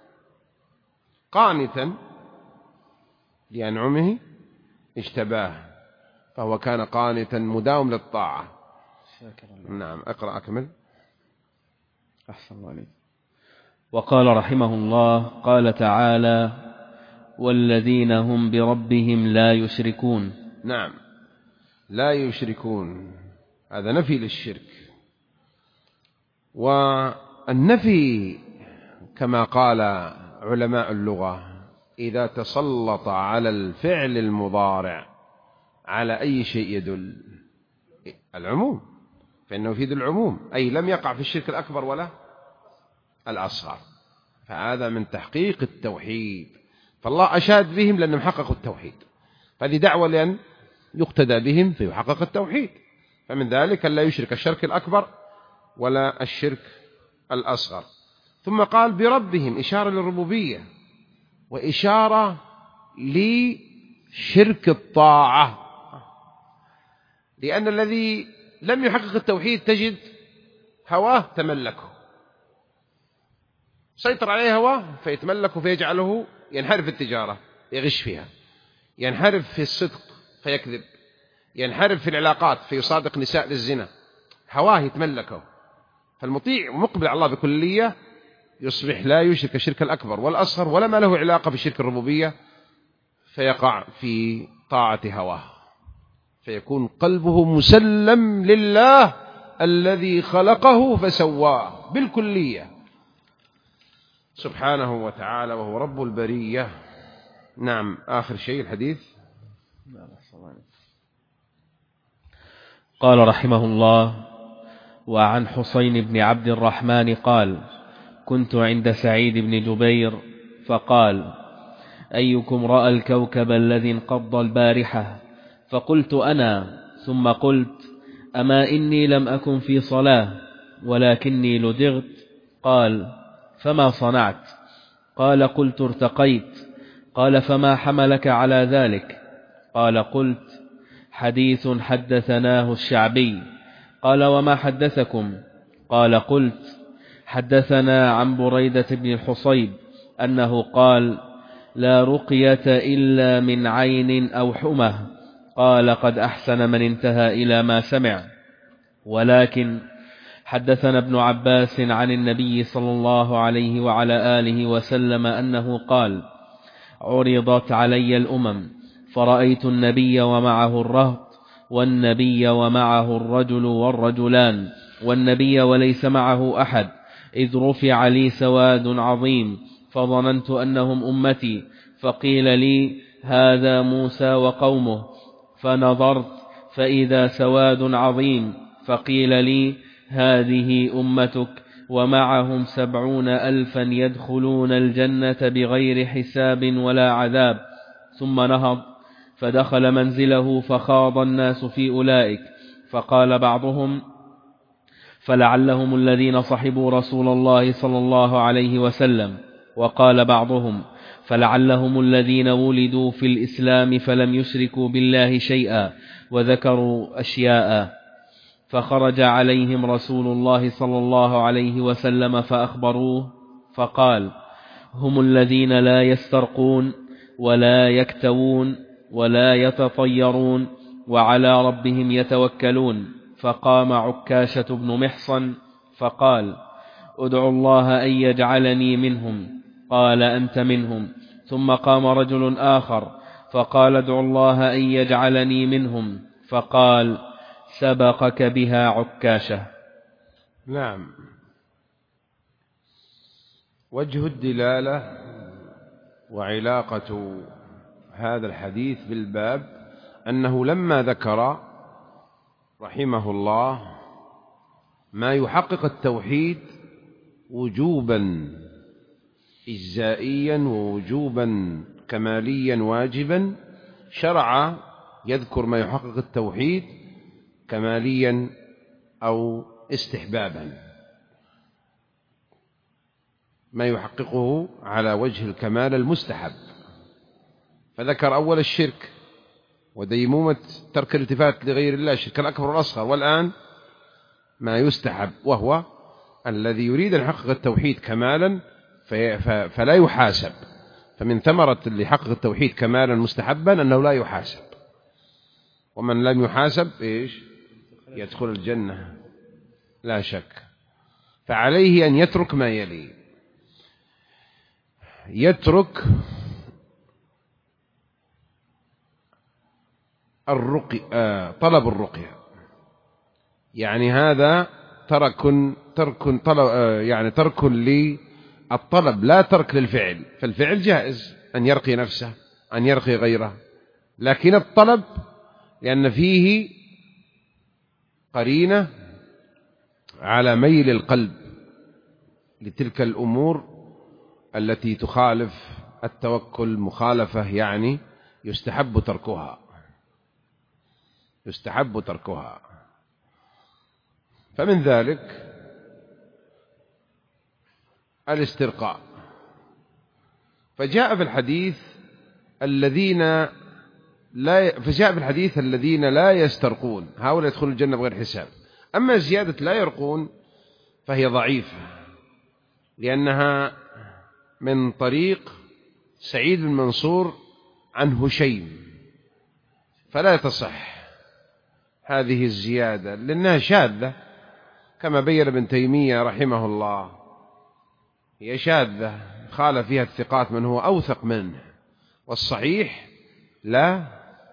قانتا لأنعمه اجتباه فهو كان قانتا مداوم للطاعة. نعم، اقرأ أكمل. أحسن الله عليك. وقال رحمه الله: قال تعالى: والذين هم بربهم لا يشركون. نعم، لا يشركون، هذا نفي للشرك. والنفي كما قال علماء اللغة إذا تسلط على الفعل المضارع على أي شيء يدل العموم، فإنه يفيد العموم، أي لم يقع في الشرك الأكبر ولا الأصغر، فهذا من تحقيق التوحيد. فالله أشاد بهم لأنهم حققوا التوحيد، فهذه دعوة لأن يقتدى بهم فيحقق التوحيد. فمن ذلك أن لا يشرك الشرك الأكبر ولا الشرك الأصغر. ثم قال بربهم، إشارة للربوبية وإشارة لشرك الطاعة، لأن الذي لم يحقق التوحيد تجد هواه تملكه، سيطر عليه هواه فيتملكه فيجعله ينحرف في التجارة يغش فيها، ينحرف في الصدق فيكذب، ينحرف في العلاقات فيصادق نساء للزنا، هواه يتملكه. فالمطيع ومقبل على الله بكلية يصبح لا يشرك الشرك الأكبر والأصغر ولا ما له علاقة بشرك الربوبية، فيقع في طاعة هواه، فيكون قلبه مسلم لله الذي خلقه فسواه بالكلية سبحانه وتعالى، وهو رب البرية. نعم، آخر شيء الحديث. قال رحمه الله: وعن حسين بن عبد الرحمن قال: كنت عند سعيد بن جبير فقال: أيكم رأى الكوكب الذي انقض البارحة؟ فقلت أنا، ثم قلت: أما إني لم أكن في صلاة ولكني لدغت. قال: فما صنعت؟ قال: قلت: ارتقيت. قال: فما حملك على ذلك؟ قال: قلت: حديث حدثناه الشعبي. قال: وما حدثكم؟ قال: قلت: حدثنا عن بريدة بن الحصيب أنه قال: لا رقية إلا من عين أو حمى. قال: قد أحسن من انتهى إلى ما سمع. ولكن حدثنا ابن عباس عن النبي صلى الله عليه وعلى آله وسلم أنه قال: عرضت علي الأمم فرأيت النبي ومعه الرهط، والنبي ومعه الرجل والرجلان، والنبي وليس معه أحد، إذ رفع لي سواد عظيم فظننت أنهم أمتي، فقيل لي: هذا موسى وقومه، فنظرت فإذا سواد عظيم، فقيل لي هذه أمتك ومعهم 70,000 يدخلون الجنة بغير حساب ولا عذاب. ثم نهض فدخل منزله، فخاض الناس في أولئك، فقال بعضهم فلعلهم الذين صحبوا رسول الله صلى الله عليه وسلم، وقال بعضهم فلعلهم الذين ولدوا في الإسلام فلم يشركوا بالله شيئا، وذكروا أشياء. فخرج عليهم رسول الله صلى الله عليه وسلم فأخبروه، فقال هم الذين لا يسترقون ولا يكتوون ولا يتطيرون وعلى ربهم يتوكلون. فقام عكاشة بن محصن فقال ادعوا الله أن يجعلني منهم. قال أنت منهم. ثم قام رجل آخر فقال ادعوا الله أن يجعلني منهم. فقال سبقك بها عكاشة. نعم. وجه الدلالة وعلاقة هذا الحديث بالباب أنه لما ذكر رحمه الله ما يحقق التوحيد وجوبا إجزائيا ووجوبا كماليا واجبا، شرع يذكر ما يحقق التوحيد كماليا أو استحبابا، ما يحققه على وجه الكمال المستحب. فذكر أول الشرك وديمومة ترك الالتفات لغير الله، الشرك الأكبر والأصغر، والآن ما يستحب، وهو الذي يريد أن يحقق التوحيد كمالا فلا يحاسب. فمن ثمرة اللي يحقق التوحيد كمالا مستحبا أنه لا يحاسب، ومن لم يحاسب إيش؟ يدخل الجنة لا شك. فعليه أن يترك ما يلي: يترك طلب الرقية، يعني هذا ترك للطلب لا ترك للفعل. فالفعل جائز أن يرقي نفسه أن يرقي غيره، لكن الطلب لأن فيه قرينة على ميل القلب لتلك الأمور التي تخالف التوكل مخالفة، يعني يستحب تركها. فمن ذلك الاسترقاء. فجاء في الحديث الذين لا يسترقون هؤلاء يدخلون الجنة بغير حساب. أما زيادة لا يرقون فهي ضعيفة، لأنها من طريق سعيد بن منصور عن هشيم، فلا تصح هذه الزيادة لأنها شاذة، كما بين ابن تيمية رحمه الله، هي شاذة خالف فيها الثقات من هو أوثق منه، والصحيح لا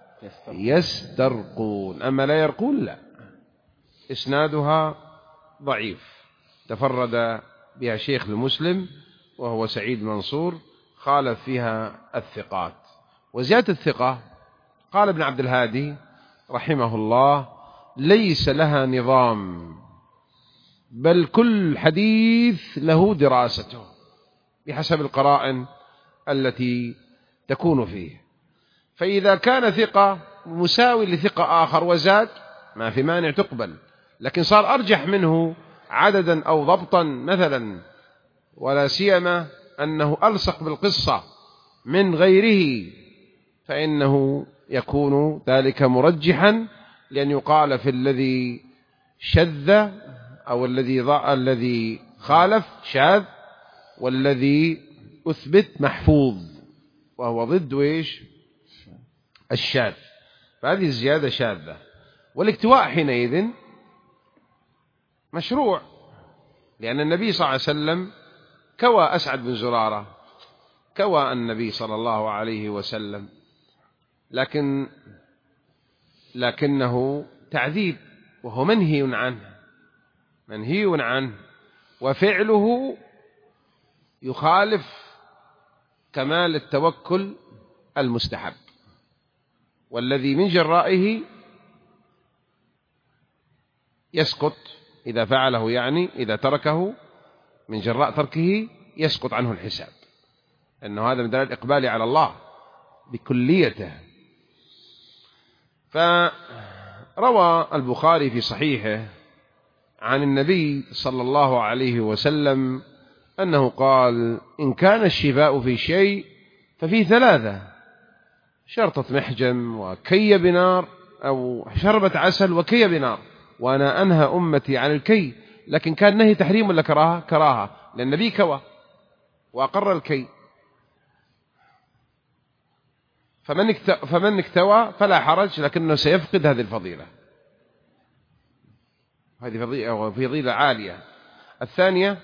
يسترقون. أما لا يرقون لا، إسنادها ضعيف، تفرد بها شيخ المسلم وهو سعيد منصور، خالف فيها الثقات. وزيادة الثقة قال ابن عبد الهادي رحمه الله ليس لها نظام، بل كل حديث له دراسته بحسب القرائن التي تكون فيه. فإذا كان ثقة مساوي لثقة آخر وزاد ما في مانع تقبل، لكن صار أرجح منه عددا أو ضبطا مثلا، ولا سيما أنه ألصق بالقصة من غيره، فإنه يكون ذلك مرجحا، لأن يقال في الذي شذ أو الذي خالف شاذ، والذي أثبت محفوظ، وهو ضد ويش الشاذ. فهذه الزيادة شاذة. والاكتواء حينئذ مشروع، لأن النبي صلى الله عليه وسلم كوى أسعد بن زرارة، كوى النبي صلى الله عليه وسلم، لكنه تعذيب وهو منهي عنه، وفعله يخالف كمال التوكل المستحب، والذي من جرائه يسقط إذا فعله، يعني إذا تركه من جراء تركه يسقط عنه الحساب، أنه هذا من دلائل الإقبال على الله بكليته. فروى البخاري في صحيحه عن النبي صلى الله عليه وسلم أنه قال: إن كان الشفاء في شيء ففي ثلاثة: شرطة محجم وكي بنار، أو شربة عسل وكي بنار، وأنا أنهى أمتي عن الكي. لكن كان نهي تحريم ولا كراهة؟ كراهة، لأن النبي كوى وأقر الكي. فمن اكتوى فلا حرج، لكنه سيفقد هذه الفضيلة، هذه فضيلة عالية. الثانية: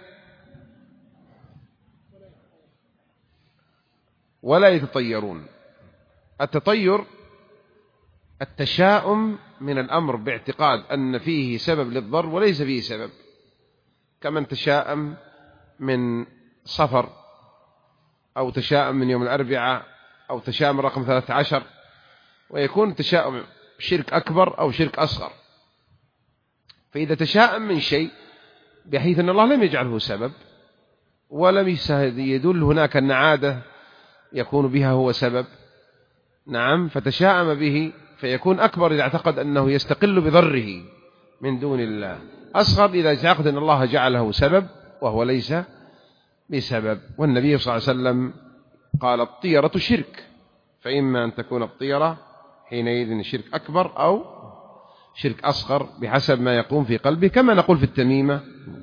ولا يتطيرون. التطير التشاؤم من الأمر باعتقاد أن فيه سبب للضر وليس فيه سبب، كمن تشاءم من صفر، أو تشاءم من يوم الأربعاء، أو تشاءم رقم 13، ويكون تشاؤم شرك أكبر أو شرك أصغر. فإذا تشاءم من شيء بحيث أن الله لم يجعله سبب ولم يدل هناك أن عادة يكون بها هو سبب، نعم، فتشاءم به، فيكون أكبر إذا اعتقد أنه يستقل بضره من دون الله، أصغر إذا اعتقد أن الله جعله سبب وهو ليس بسبب. والنبي صلى الله عليه وسلم قال: الطيرة شرك، فإما أن تكون الطيرة حينئذ شرك أكبر أو شرك أصغر بحسب ما يقوم في قلبه، كما نقول في التميمة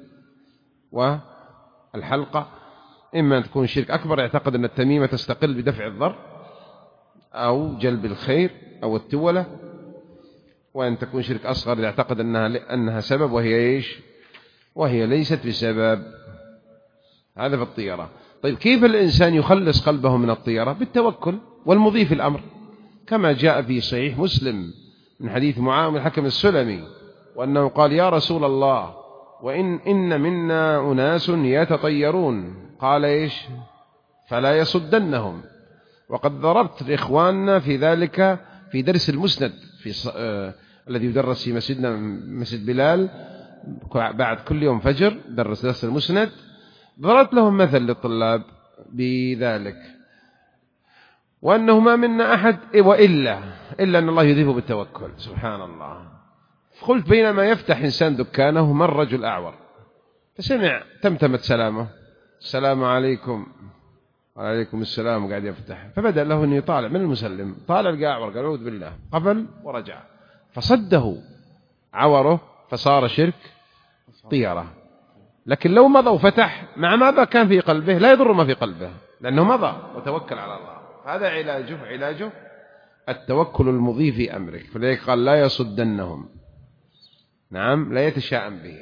والحلقة: إما أن تكون شرك أكبر يعتقد أن التميمة تستقل بدفع الضر أو جلب الخير أو التولة، وأن تكون شرك أصغر يعتقد أنها سبب وهي ليست بسبب. هذا في الطيرة. طيب، كيف الإنسان يخلص قلبه من الطيرة؟ بالتوكل والمضي في الأمر، كما جاء في صحيح مسلم من حديث معاوية بن الحكم السلمي، وأنه قال: يا رسول الله، إن منا أناس يتطيرون. قال: فلا يصدنهم. وقد ضربت لإخواننا في ذلك في درس المسند الذي يدرس في مسجدنا، مسجد بلال، بعد كل يوم فجر درس المسند. ضربت لهم مثل للطلاب بذلك، وأنه ما منا أحد إلا أن الله يذيبه بالتوكل. سبحان الله. قلت: بينما يفتح إنسان دكانه مر رجل أعور، فسمع تمتمت سلامه: السلام عليكم. وعليكم السلام. وقاعد يفتح، فبدأ له أن يطالع من المسلم، طالع الأعور، قال: أعوذ بالله، قبل ورجع، فصده عوره، فصار شرك طيرة. لكن لو مضى وفتح مع ماذا كان في قلبه لا يضر ما في قلبه، لأنه مضى وتوكل على الله. هذا علاجه التوكل المضي في أمرك. فلذلك قال: لا يصدنهم، نعم، لا يتشاءم به.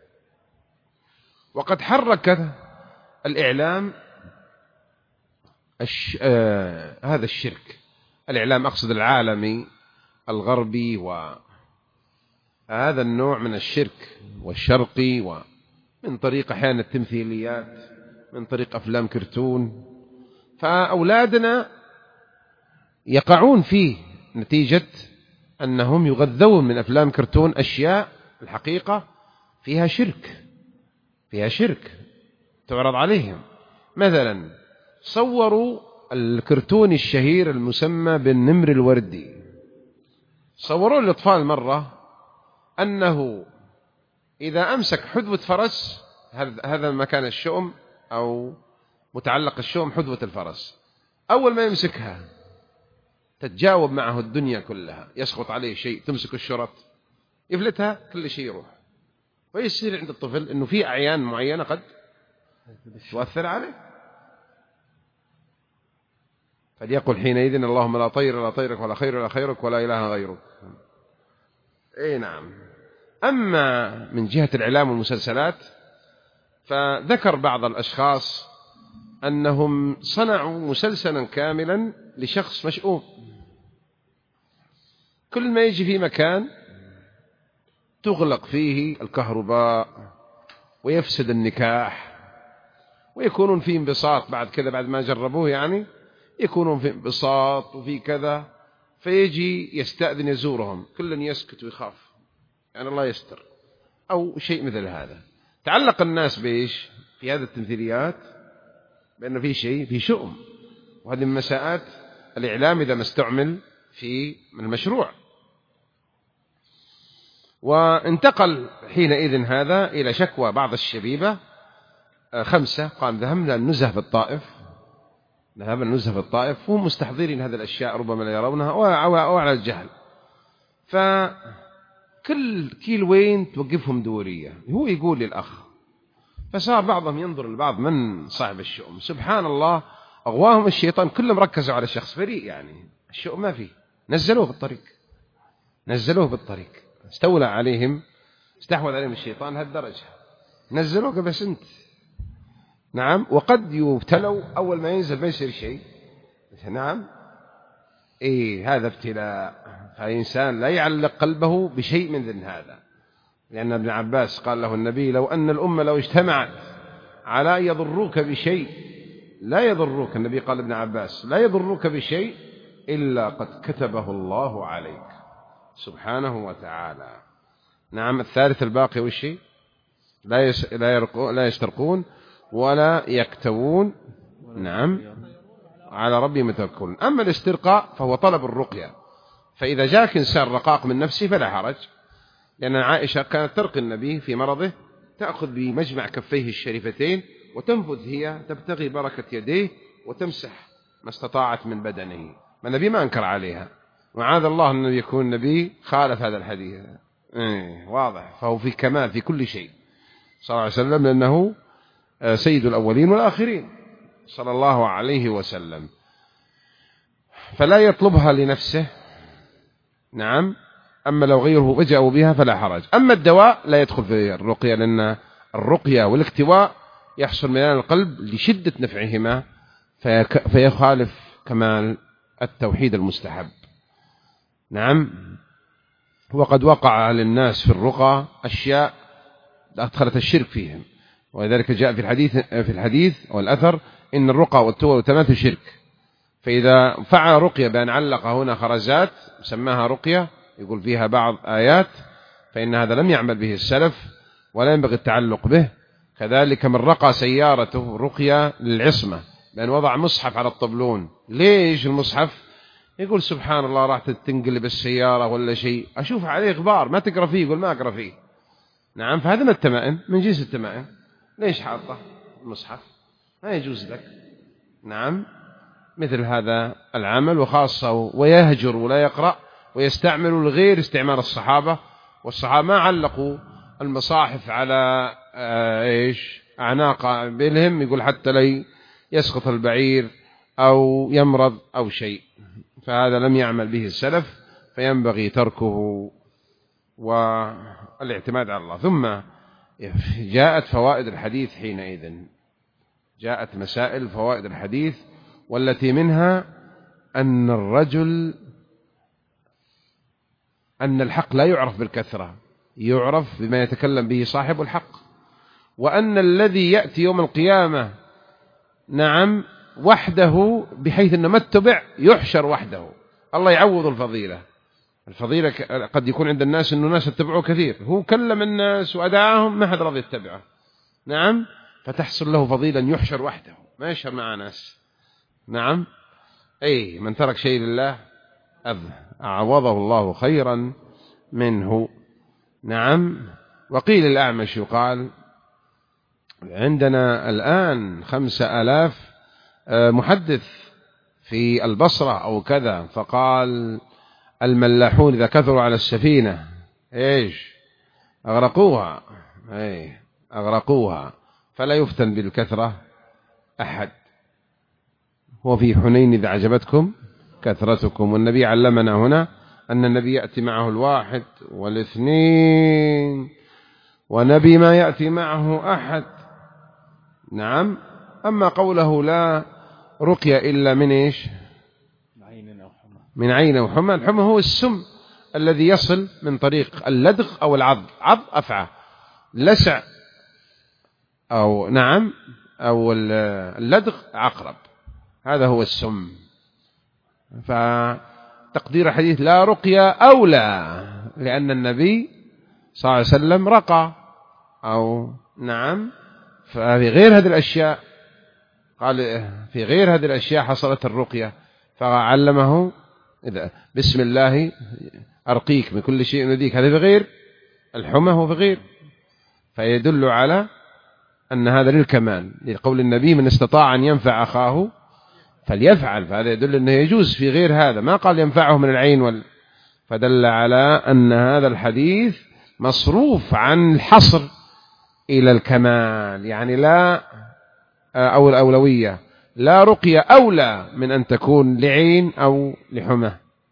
وقد حرك الإعلام هذا الشرك، الإعلام أقصد العالمي الغربي، وهذا النوع من الشرك والشرقي، ومن طريق أحيانا التمثيليات، من طريق أفلام كرتون. فأولادنا يقعون فيه نتيجة أنهم يغذون من أفلام كرتون أشياء الحقيقة فيها شرك تعرض عليهم. مثلا صوروا الكرتون الشهير المسمى بالنمر الوردي، صوروا للأطفال مرة أنه إذا أمسك حذوة فرس، هذا مكان الشؤم أو متعلق الشؤم، حذوة الفرس، أول ما يمسكها تتجاوب معه الدنيا كلها، يسقط عليه شيء، تمسك الشرط يفلتها، كل شيء يروح. ويصير عند الطفل أنه في أعيان معينة قد تؤثر عليه، فليقل حينئذ: اللهم لا طير لا طيرك ولا خير لا خيرك ولا إله غيرك. نعم. أما من جهة الإعلام والمسلسلات، فذكر بعض الأشخاص أنهم صنعوا مسلسلا كاملا لشخص مشؤوم، كل ما يجي في مكان تغلق فيه الكهرباء ويفسد النكاح، ويكونون في انبساط بعد كذا، بعد ما جربوه يعني يكونون في انبساط وفي كذا، فيجي يستأذن يزورهم، كل يسكت ويخاف يعني الله يستر أو شيء مثل هذا. تعلق الناس بإيش في هذه التمثيليات؟ بأن في شيء في شؤم، وهذه من مساءات الإعلام إذا ما استعمل في المشروع. وانتقل حينئذ هذا إلى شكوى بعض الشبيبة 5 قال ذهبنا النزهة في الطائف، ذهب النزهة في الطائف، وهم مستحضرين هذه الأشياء ربما لا يرونها أو على الجهل، فكل كيلوين توقفهم دورية. هو يقول للأخ، فصار بعضهم ينظر لبعض من صاحب الشؤم، سبحان الله أغواهم الشيطان، كلهم ركزوا على شخص فريق، يعني الشؤم ما فيه، نزلوه بالطريق، نزلوه بالطريق، استولى عليهم، استحوذ عليهم الشيطان هالدرجة، نزلوه بس أنت. نعم، وقد يبتلوا أول ما ينزل ما يصير شيء. نعم، هذا ابتلاء، فإنسان لا يعلق قلبه بشيء من ذن هذا، لأن ابن عباس قال له النبي لو أن الأمة لو اجتمعت على أن يضروك بشيء لا يضروك، النبي قال ابن عباس لا يضروك بشيء إلا قد كتبه الله عليك سبحانه وتعالى. نعم، الثالث الباقي والشيء لا يسترقون ولا يكتوون، نعم، على ربهم يتوكلون. أما الاسترقاء فهو طلب الرقية، فإذا جاك إنسان رقاق من نفسه فلا حرج، لأن عائشة كانت ترقي النبي في مرضه، تأخذ بمجمع كفيه الشريفتين وتنفذ هي تبتغي بركة يديه وتمسح ما استطاعت من بدنه، ما النبي ما أنكر عليها، وعاذ الله أن يكون النبي خالف هذا الحديث. واضح، فهو في كمال في كل شيء صلى الله عليه وسلم، لأنه سيد الأولين والآخرين صلى الله عليه وسلم، فلا يطلبها لنفسه. نعم، أما لو غيره وجأوا بها فلا حرج. أما الدواء لا يدخل في الرقية، لأن الرقية والاكتواء يحصل ميلان القلب لشدة نفعهما، فيخالف كمال التوحيد المستحب. نعم، وقد وقع للناس في الرقى أشياء أدخلت الشرك فيهم، ولذلك جاء في الحديث والأثر إن الرقى والتماثل شرك، فإذا فعل رقية بأن علق هنا خرزات سماها رقية يقول فيها بعض آيات، فإن هذا لم يعمل به السلف ولا ينبغي التعلق به. كذلك من رقى سيارته رقية للعصمة بأن وضع مصحف على الطبلون. ليش المصحف؟ يقول سبحان الله راح تنقلب السيارة ولا شيء، أشوف عليه غبار ما تقرأ فيه، يقول ما أقرأ فيه. نعم، فهذا من التمائم، من جنس التمائم. ليش حاطه المصحف؟ ما يجوز لك. نعم، مثل هذا العمل، وخاصة ويهجر ولا يقرأ ويستعمل الغير استعمال الصحابة، والصحابة ما علقوا المصاحف على أعناق بيلهم، يقول حتى لا يسقط البعير أو يمرض أو شيء، فهذا لم يعمل به السلف، فينبغي تركه والاعتماد على الله. ثم جاءت فوائد الحديث حينئذ، جاءت مسائل فوائد الحديث، والتي منها أن الحق لا يعرف بالكثرة، يعرف بما يتكلم به صاحب الحق، وأن الذي يأتي يوم القيامة نعم وحده، بحيث أنه ما اتبع يحشر وحده. الله يعوض الفضيلة قد يكون عند الناس أنه ناس اتبعوه كثير، هو كلم الناس وأدعاهم ما حد رضي يتبعه. نعم، فتحصل له فضيلة يحشر وحده ما يشهر مع ناس. نعم، من ترك شيء لله عوضه الله خيرا منه. نعم، وقيل الأعمش يقال عندنا الآن 5000 محدث في البصرة أو كذا، فقال الملاحون إذا كثروا على السفينة أغرقوها، أغرقوها، فلا يفتن بالكثرة أحد. وفي حنين إذا أعجبتكم كثرتكم، والنبي علمنا هنا أن النبي يأتي معه 1 و2، ونبي ما يأتي معه أحد. نعم، أما قوله لا رقية إلا من من عين أو حمى. الحمى هو السم الذي يصل من طريق اللدغ أو العض، عض أفعى، لسع أو نعم أو اللدغ عقرب، هذا هو السم. فتقدير الحديث لا رقية أولى، لأن النبي صلى الله عليه وسلم رقى أو نعم. ففي غير هذه الأشياء قال في غير هذه الأشياء حصلت الرقية، فعلمه إذا بسم الله أرقيك من كل شيء يؤذيك، هذا في غير الحمى وفي غير، فيدل على أن هذا للكمال، لقول النبي من استطاع أن ينفع أخاه فليفعل، فهذا يدل أنه يجوز في غير هذا، ما قال ينفعه من العين فدل على أن هذا الحديث مصروف عن الحصر إلى الكمال، يعني لا أو الأولوية، لا رقية أولى من أن تكون لعين أو لحمى.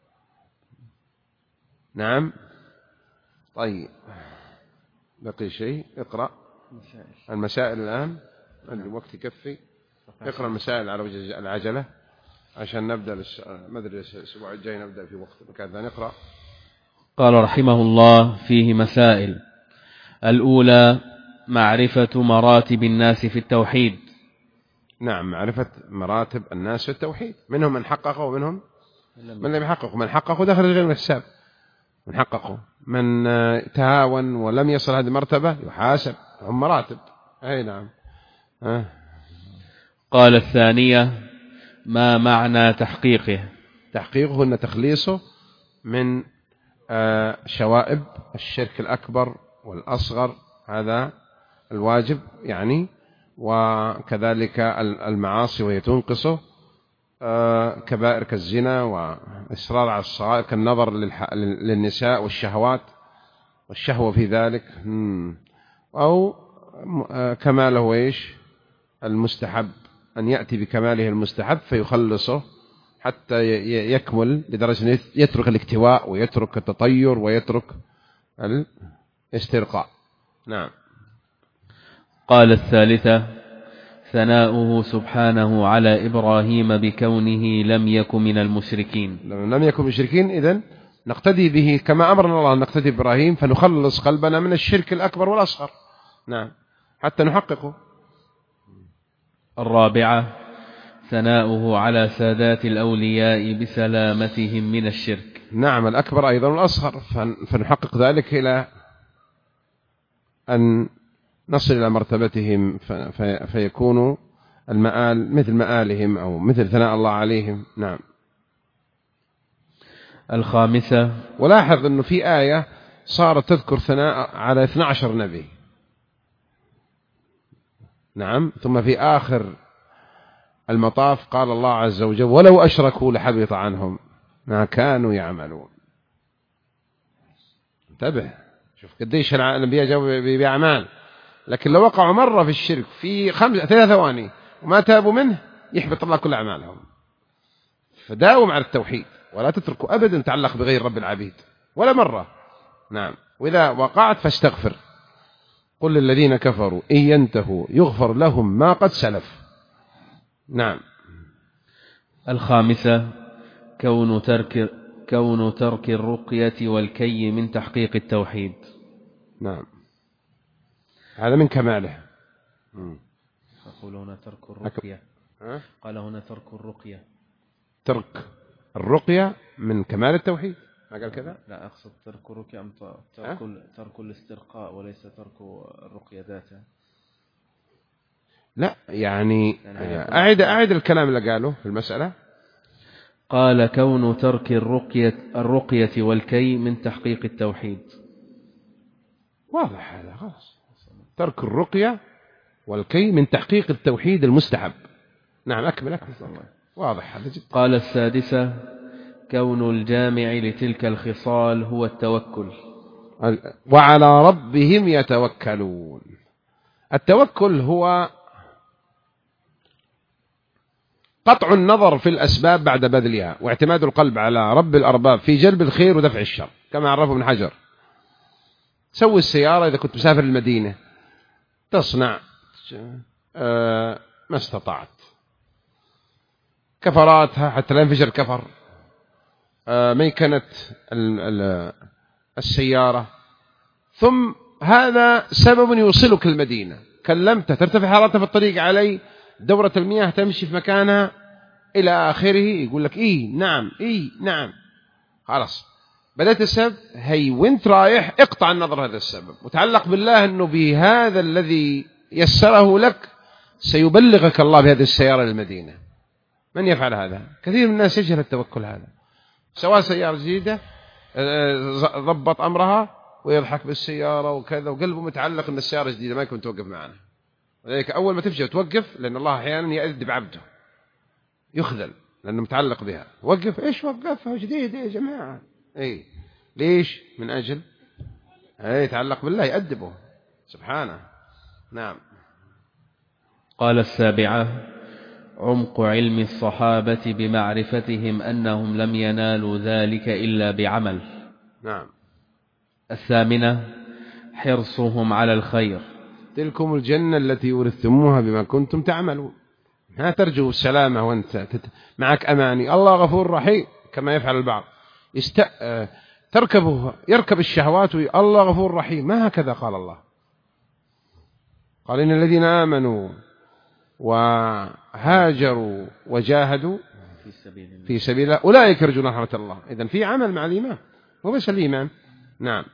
نعم. طيب بقي شيء، اقرأ المسائل الآن، الوقت يكفي، اقرأ المسائل على وجه العجلة عشان نبدأ مدرسة الأسبوع الجاي، نبدأ في وقت مكان ثاني. اقرأ. قال رحمه الله: فيه مسائل. الأولى معرفة مراتب الناس في التوحيد. نعم، معرفة مراتب الناس في التوحيد، منهم من حققه ومنهم من لم يحققه. من حققه دخل غير الحساب، من حققه، من تهاون ولم يصل هذه المرتبة يحاسب، هم مراتب. أي نعم. قال الثانية: ما معنى تحقيقه؟ تحقيقه أن تخليصه من شوائب الشرك الأكبر والأصغر، هذا الواجب يعني، وكذلك المعاصي وهي تنقصه، كبائر كالزنا وإصرار على الصغائر كالنظر للنساء والشهوات والشهوة في ذلك، أو كماله إيش المستحب، أن يأتي بكماله المستحب فيخلصه حتى يكمل لدرجة يترك الاكتواء ويترك التطير ويترك الاسترقاء. نعم. قال الثالثة: ثناؤه سبحانه على إبراهيم بكونه لم يكن من المشركين. لم يكن من المشركين، إذن نقتدي به كما أمرنا الله أن نقتدي بإبراهيم، فنخلص قلبنا من الشرك الأكبر والأصغر. نعم، حتى نحققه. الرابعة: ثناؤه على سادات الأولياء بسلامتهم من الشرك. نعم، الأكبر أيضا والأصغر، فنحقق ذلك إلى أن نصل إلى مرتبتهم فيكونوا المآل مثل مآلهم أو مثل ثناء الله عليهم. نعم. الخامسة: ولاحظ أنه في آية صارت تذكر ثناء على 12 نبي. نعم. ثم في آخر المطاف قال الله عز وجل: ولو أشركوا لحبط عنهم ما كانوا يعملون. انتبه، شوف قديش الأنبياء جاءوا بأعمال، لكن لو وقعوا مرة في الشرك في 3 ثواني وما تابوا منه يحبط الله كل أعمالهم. فداوم على التوحيد ولا تتركوا أبدا تعلق بغير رب العبيد ولا مرة. نعم. وإذا وقعت فاستغفر، قل للذين كفروا إن ينتهوا يغفر لهم ما قد سلف. نعم. الخامسة: كون ترك الرقية والكي من تحقيق التوحيد. نعم، هذا من كماله. أقول هنا ترك الرقية. قال هنا ترك الرقية. ترك الرقية من كمال التوحيد، ما قال كذا؟ لا، أقصد ترك الرقية أم ترك الاسترقاء وليس ترك الرقية ذاتها. لا يعني أعد الكلام اللي قاله في المسألة. قال كون ترك الرقية والكي من تحقيق التوحيد. واضح هذا، خلاص. ترك الرقية والكي من تحقيق التوحيد المستحب. نعم، أكمل. واضح هذا جدا. قال السادسة: كون الجامع لتلك الخصال هو التوكل. وعلى ربهم يتوكلون. التوكل هو قطع النظر في الأسباب بعد بذلها، واعتماد القلب على رب الأرباب في جلب الخير ودفع الشر، كما عرفه ابن حجر. سوي السيارة إذا كنت مسافر المدينة، تصنع ما استطعت، كفراتها حتى لا ينفجر كفر، ميكنة السيارة، ثم هذا سبب يوصلك المدينة، كلمت ترتفع حرارتها في الطريق علي، دورة المياه تمشي في مكانها، إلى آخره، يقول لك إيه نعم إيه نعم، خلاص بدأت السبب، هي وانت رايح اقطع النظر هذا السبب وتعلق بالله أنه بهذا الذي يسره لك سيبلغك الله بهذه السيارة للمدينة. من يفعل هذا؟ كثير من الناس يجهل التوكل هذا، سواء سيارة جديدة ضبط أمرها ويضحك بالسيارة وكذا وقلبه متعلق أن السيارة جديدة ما يكون توقف معنا. ولذلك أول ما تفجأ توقف، لأن الله أحيانا يأذب عبده يخذل لأنه متعلق بها. وقف، إيش وقفها جديدة يا جماعة؟ إيه ليش؟ من أجل يتعلق بالله يأدبه سبحانه. نعم. قال السابعة: عمق علم الصحابة بمعرفتهم أنهم لم ينالوا ذلك إلا بعمل. نعم. الثامنة: حرصهم على الخير. تلكم الجنة التي ورثتموها بما كنتم تعملون. ها ترجو السلامة وانت معك أماني الله غفور رحيم كما يفعل البعض، يركب الشهوات الله غفور رحيم. ما هكذا قال الله. قال إن الذين آمنوا وهاجروا وجاهدوا في سبيل الله أولئك يرجون رحمة الله. إذن في عمل مع الإيمان، مو بس الإيمان. نعم.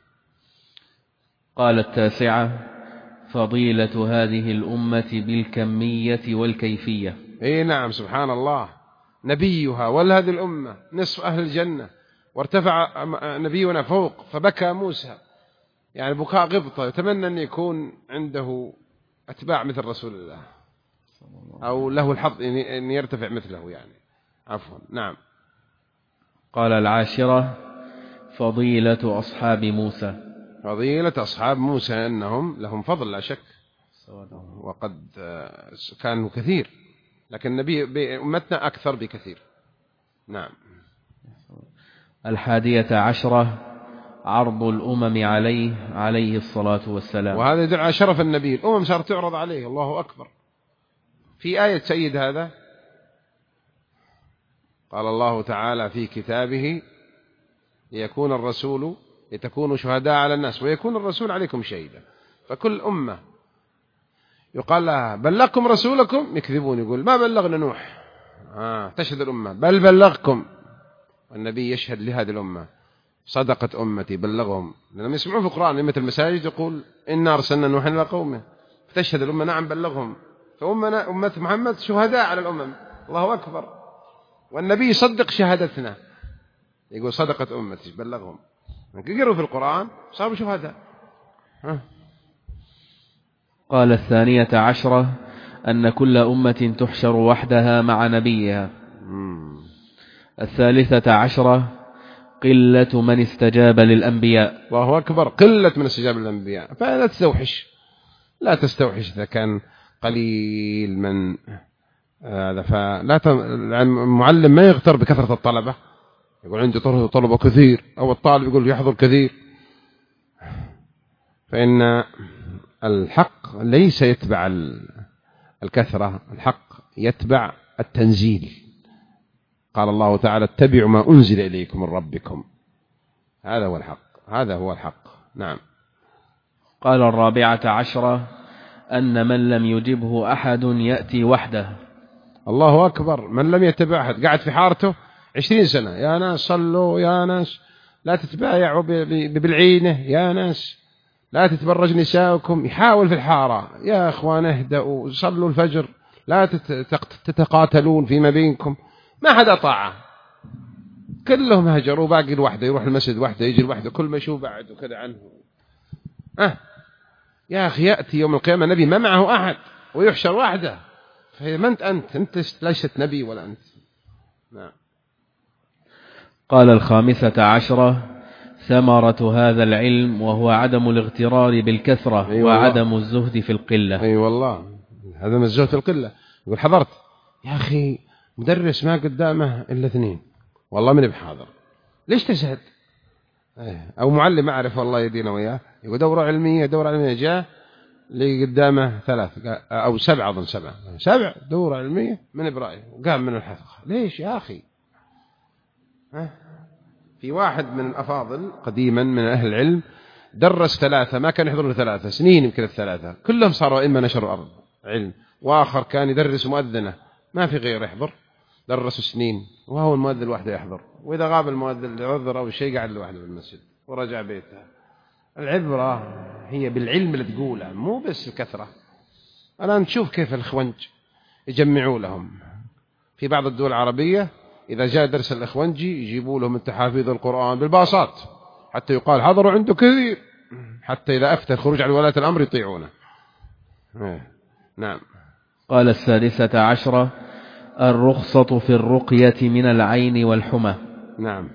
قال التاسعة: فضيلة هذه الأمة بالكمية والكيفية. إيه نعم، سبحان الله، نبيها ولهذه الأمة نصف أهل الجنة، وارتفع نبينا فوق فبكى موسى، يعني بكاء غبطة، يتمنى أن يكون عنده أتباع مثل رسول الله أو له الحظ أن يرتفع مثله يعني. عفوا. نعم. قال العاشرة: فضيلة أصحاب موسى. فضيلة أصحاب موسى أنهم لهم فضل لا شك، وقد كانوا كثير، لكن النبي بأمتنا أكثر بكثير. نعم. الحادية عشرة: عرض الأمم عليه الصلاة والسلام. وهذا يدل على شرف النبي، الأمم صارت تعرض عليه. الله أكبر. في آية سيد هذا قال الله تعالى في كتابه: لتكونوا شهداء على الناس ويكون الرسول عليكم شهيدا. فكل أمة يقال لها بلغكم رسولكم، يكذبون، يقول ما بلغنا نوح. تشهد الأمة بل بلغكم، والنبي يشهد لهذه الأمة صدقت أمتي بلغهم، لأنهم يسمعون في القرآن أئمة المساجد يقول إنا أرسلنا نوحا إلى قومه، فتشهد الأمة نعم بلغهم. فأمة محمد شهداء على الأمم. الله أكبر. والنبي يصدق شهادتنا، يقول صدقت أمتي بلغهم. يقروا في القرآن صاروا شهداء. قال الثانية عشرة: أن كل أمة تحشر وحدها مع نبيها. الثالثة عشرة: قلة من استجاب للأنبياء. الله أكبر. قلة من استجاب للأنبياء. فلا تستوحش إذا كان قليل من هذا. فلا المعلم ما يغتر بكثرة الطلبة، يقول عندي طلبة كثير، أو الطالب يقول يحضر كثير. فإن الحق ليس يتبع الكثرة، الحق يتبع التنزيل. قال الله تعالى: اتبعوا ما أنزل إليكم من ربكم. هذا هو الحق. نعم. قال الرابعة عشرة: أن من لم يجبه أحد يأتي وحده. الله أكبر. من لم يتبع أحد، قاعد في حارته 20 سنة، يا ناس صلوا، يا ناس لا تتبايعوا بالعينة، يا ناس لا تتبرج نساؤكم، يحاول في الحارة، يا أخوان اهدأوا صلوا الفجر، لا تتقاتلون فيما بينكم. ما حدا طاعة، كلهم هجروا، باقي الوحدة يروح المسجد وحده، يجي الوحدة، كل ما يشوف بعد وكذا عنه. يا أخي يأتي يوم القيامة نبي ما معه أحد ويحشر وحده، فمن أنت ليست نبي ولا أنت. نعم. قال الخامسة عشرة: ثمرة هذا العلم وهو عدم الاغترار بالكثرة وعدم الزهد في القلة. أي والله، عدم الزهد في القلة. يقول حضرت يا أخي مدرس ما قدامه إلا 2، والله من بحاضر، ليش تزهد؟ أو معلم أعرف والله يدينا وياه، يقول دورة علمية جاء اللي قدامه 3 أو 7، أظن 7 دورة علمية من برأيه، قام من الحلقة. ليش يا أخي؟ في واحد من الأفاضل قديما من أهل العلم درس 3، ما كان يحضرون 3 سنين، يمكن 3 كلهم صاروا إما نشر الأرض علم، وآخر كان يدرس مؤذنة ما في غير يحضر، درس سنين، وهو المؤذن لوحده يحضر، وإذا غاب المؤذن لعذر أو شيء قاعد لوحده في المسجد ورجع بيته. العبرة هي بالعلم اللي تقوله، مو بس الكثرة. الآن تشوف كيف الإخوانج يجمعوا لهم في بعض الدول العربية، إذا جاء درس الإخوانجي يجيبوا لهم التحافيظ القرآن بالباصات حتى يقال حضروا عنده كثير، حتى إذا أفتى الخروج عن ولاة الأمر يطيعونه. نعم. قال 16 الرخصة في الرقية من العين والحمى. نعم.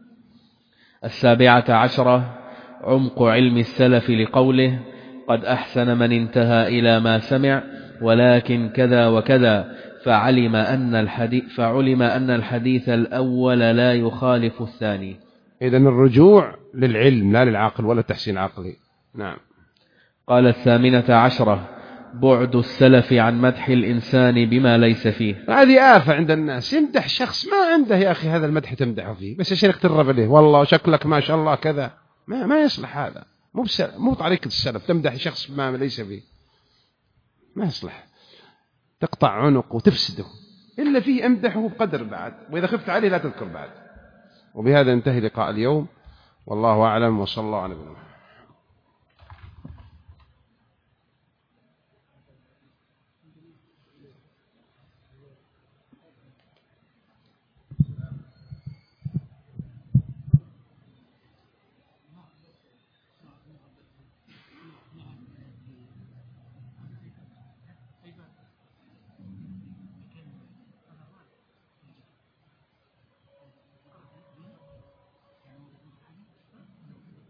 17 عمق علم السلف لقوله قد أحسن من انتهى إلى ما سمع ولكن كذا وكذا، فعلم أن الحديث الأول لا يخالف الثاني. إذن الرجوع للعلم لا للعقل ولا تحسين عقلي. نعم. قال 18 بعد السلف عن مدح الإنسان بما ليس فيه. هذه آفة عند الناس، يمدح شخص ما عنده يا أخي هذا المدح تمدحه فيه، بس عشان يقترب له والله شكلك ما شاء الله كذا، ما يصلح هذا، مو طريقة السلف تمدح شخص ما ليس فيه، ما يصلح، تقطع عنق وتفسده. إلا فيه أمدحه بقدر بعد، وإذا خفت عليه لا تذكر بعد. وبهذا انتهي لقاء اليوم، والله أعلم، وصلى الله على نبينا محمد.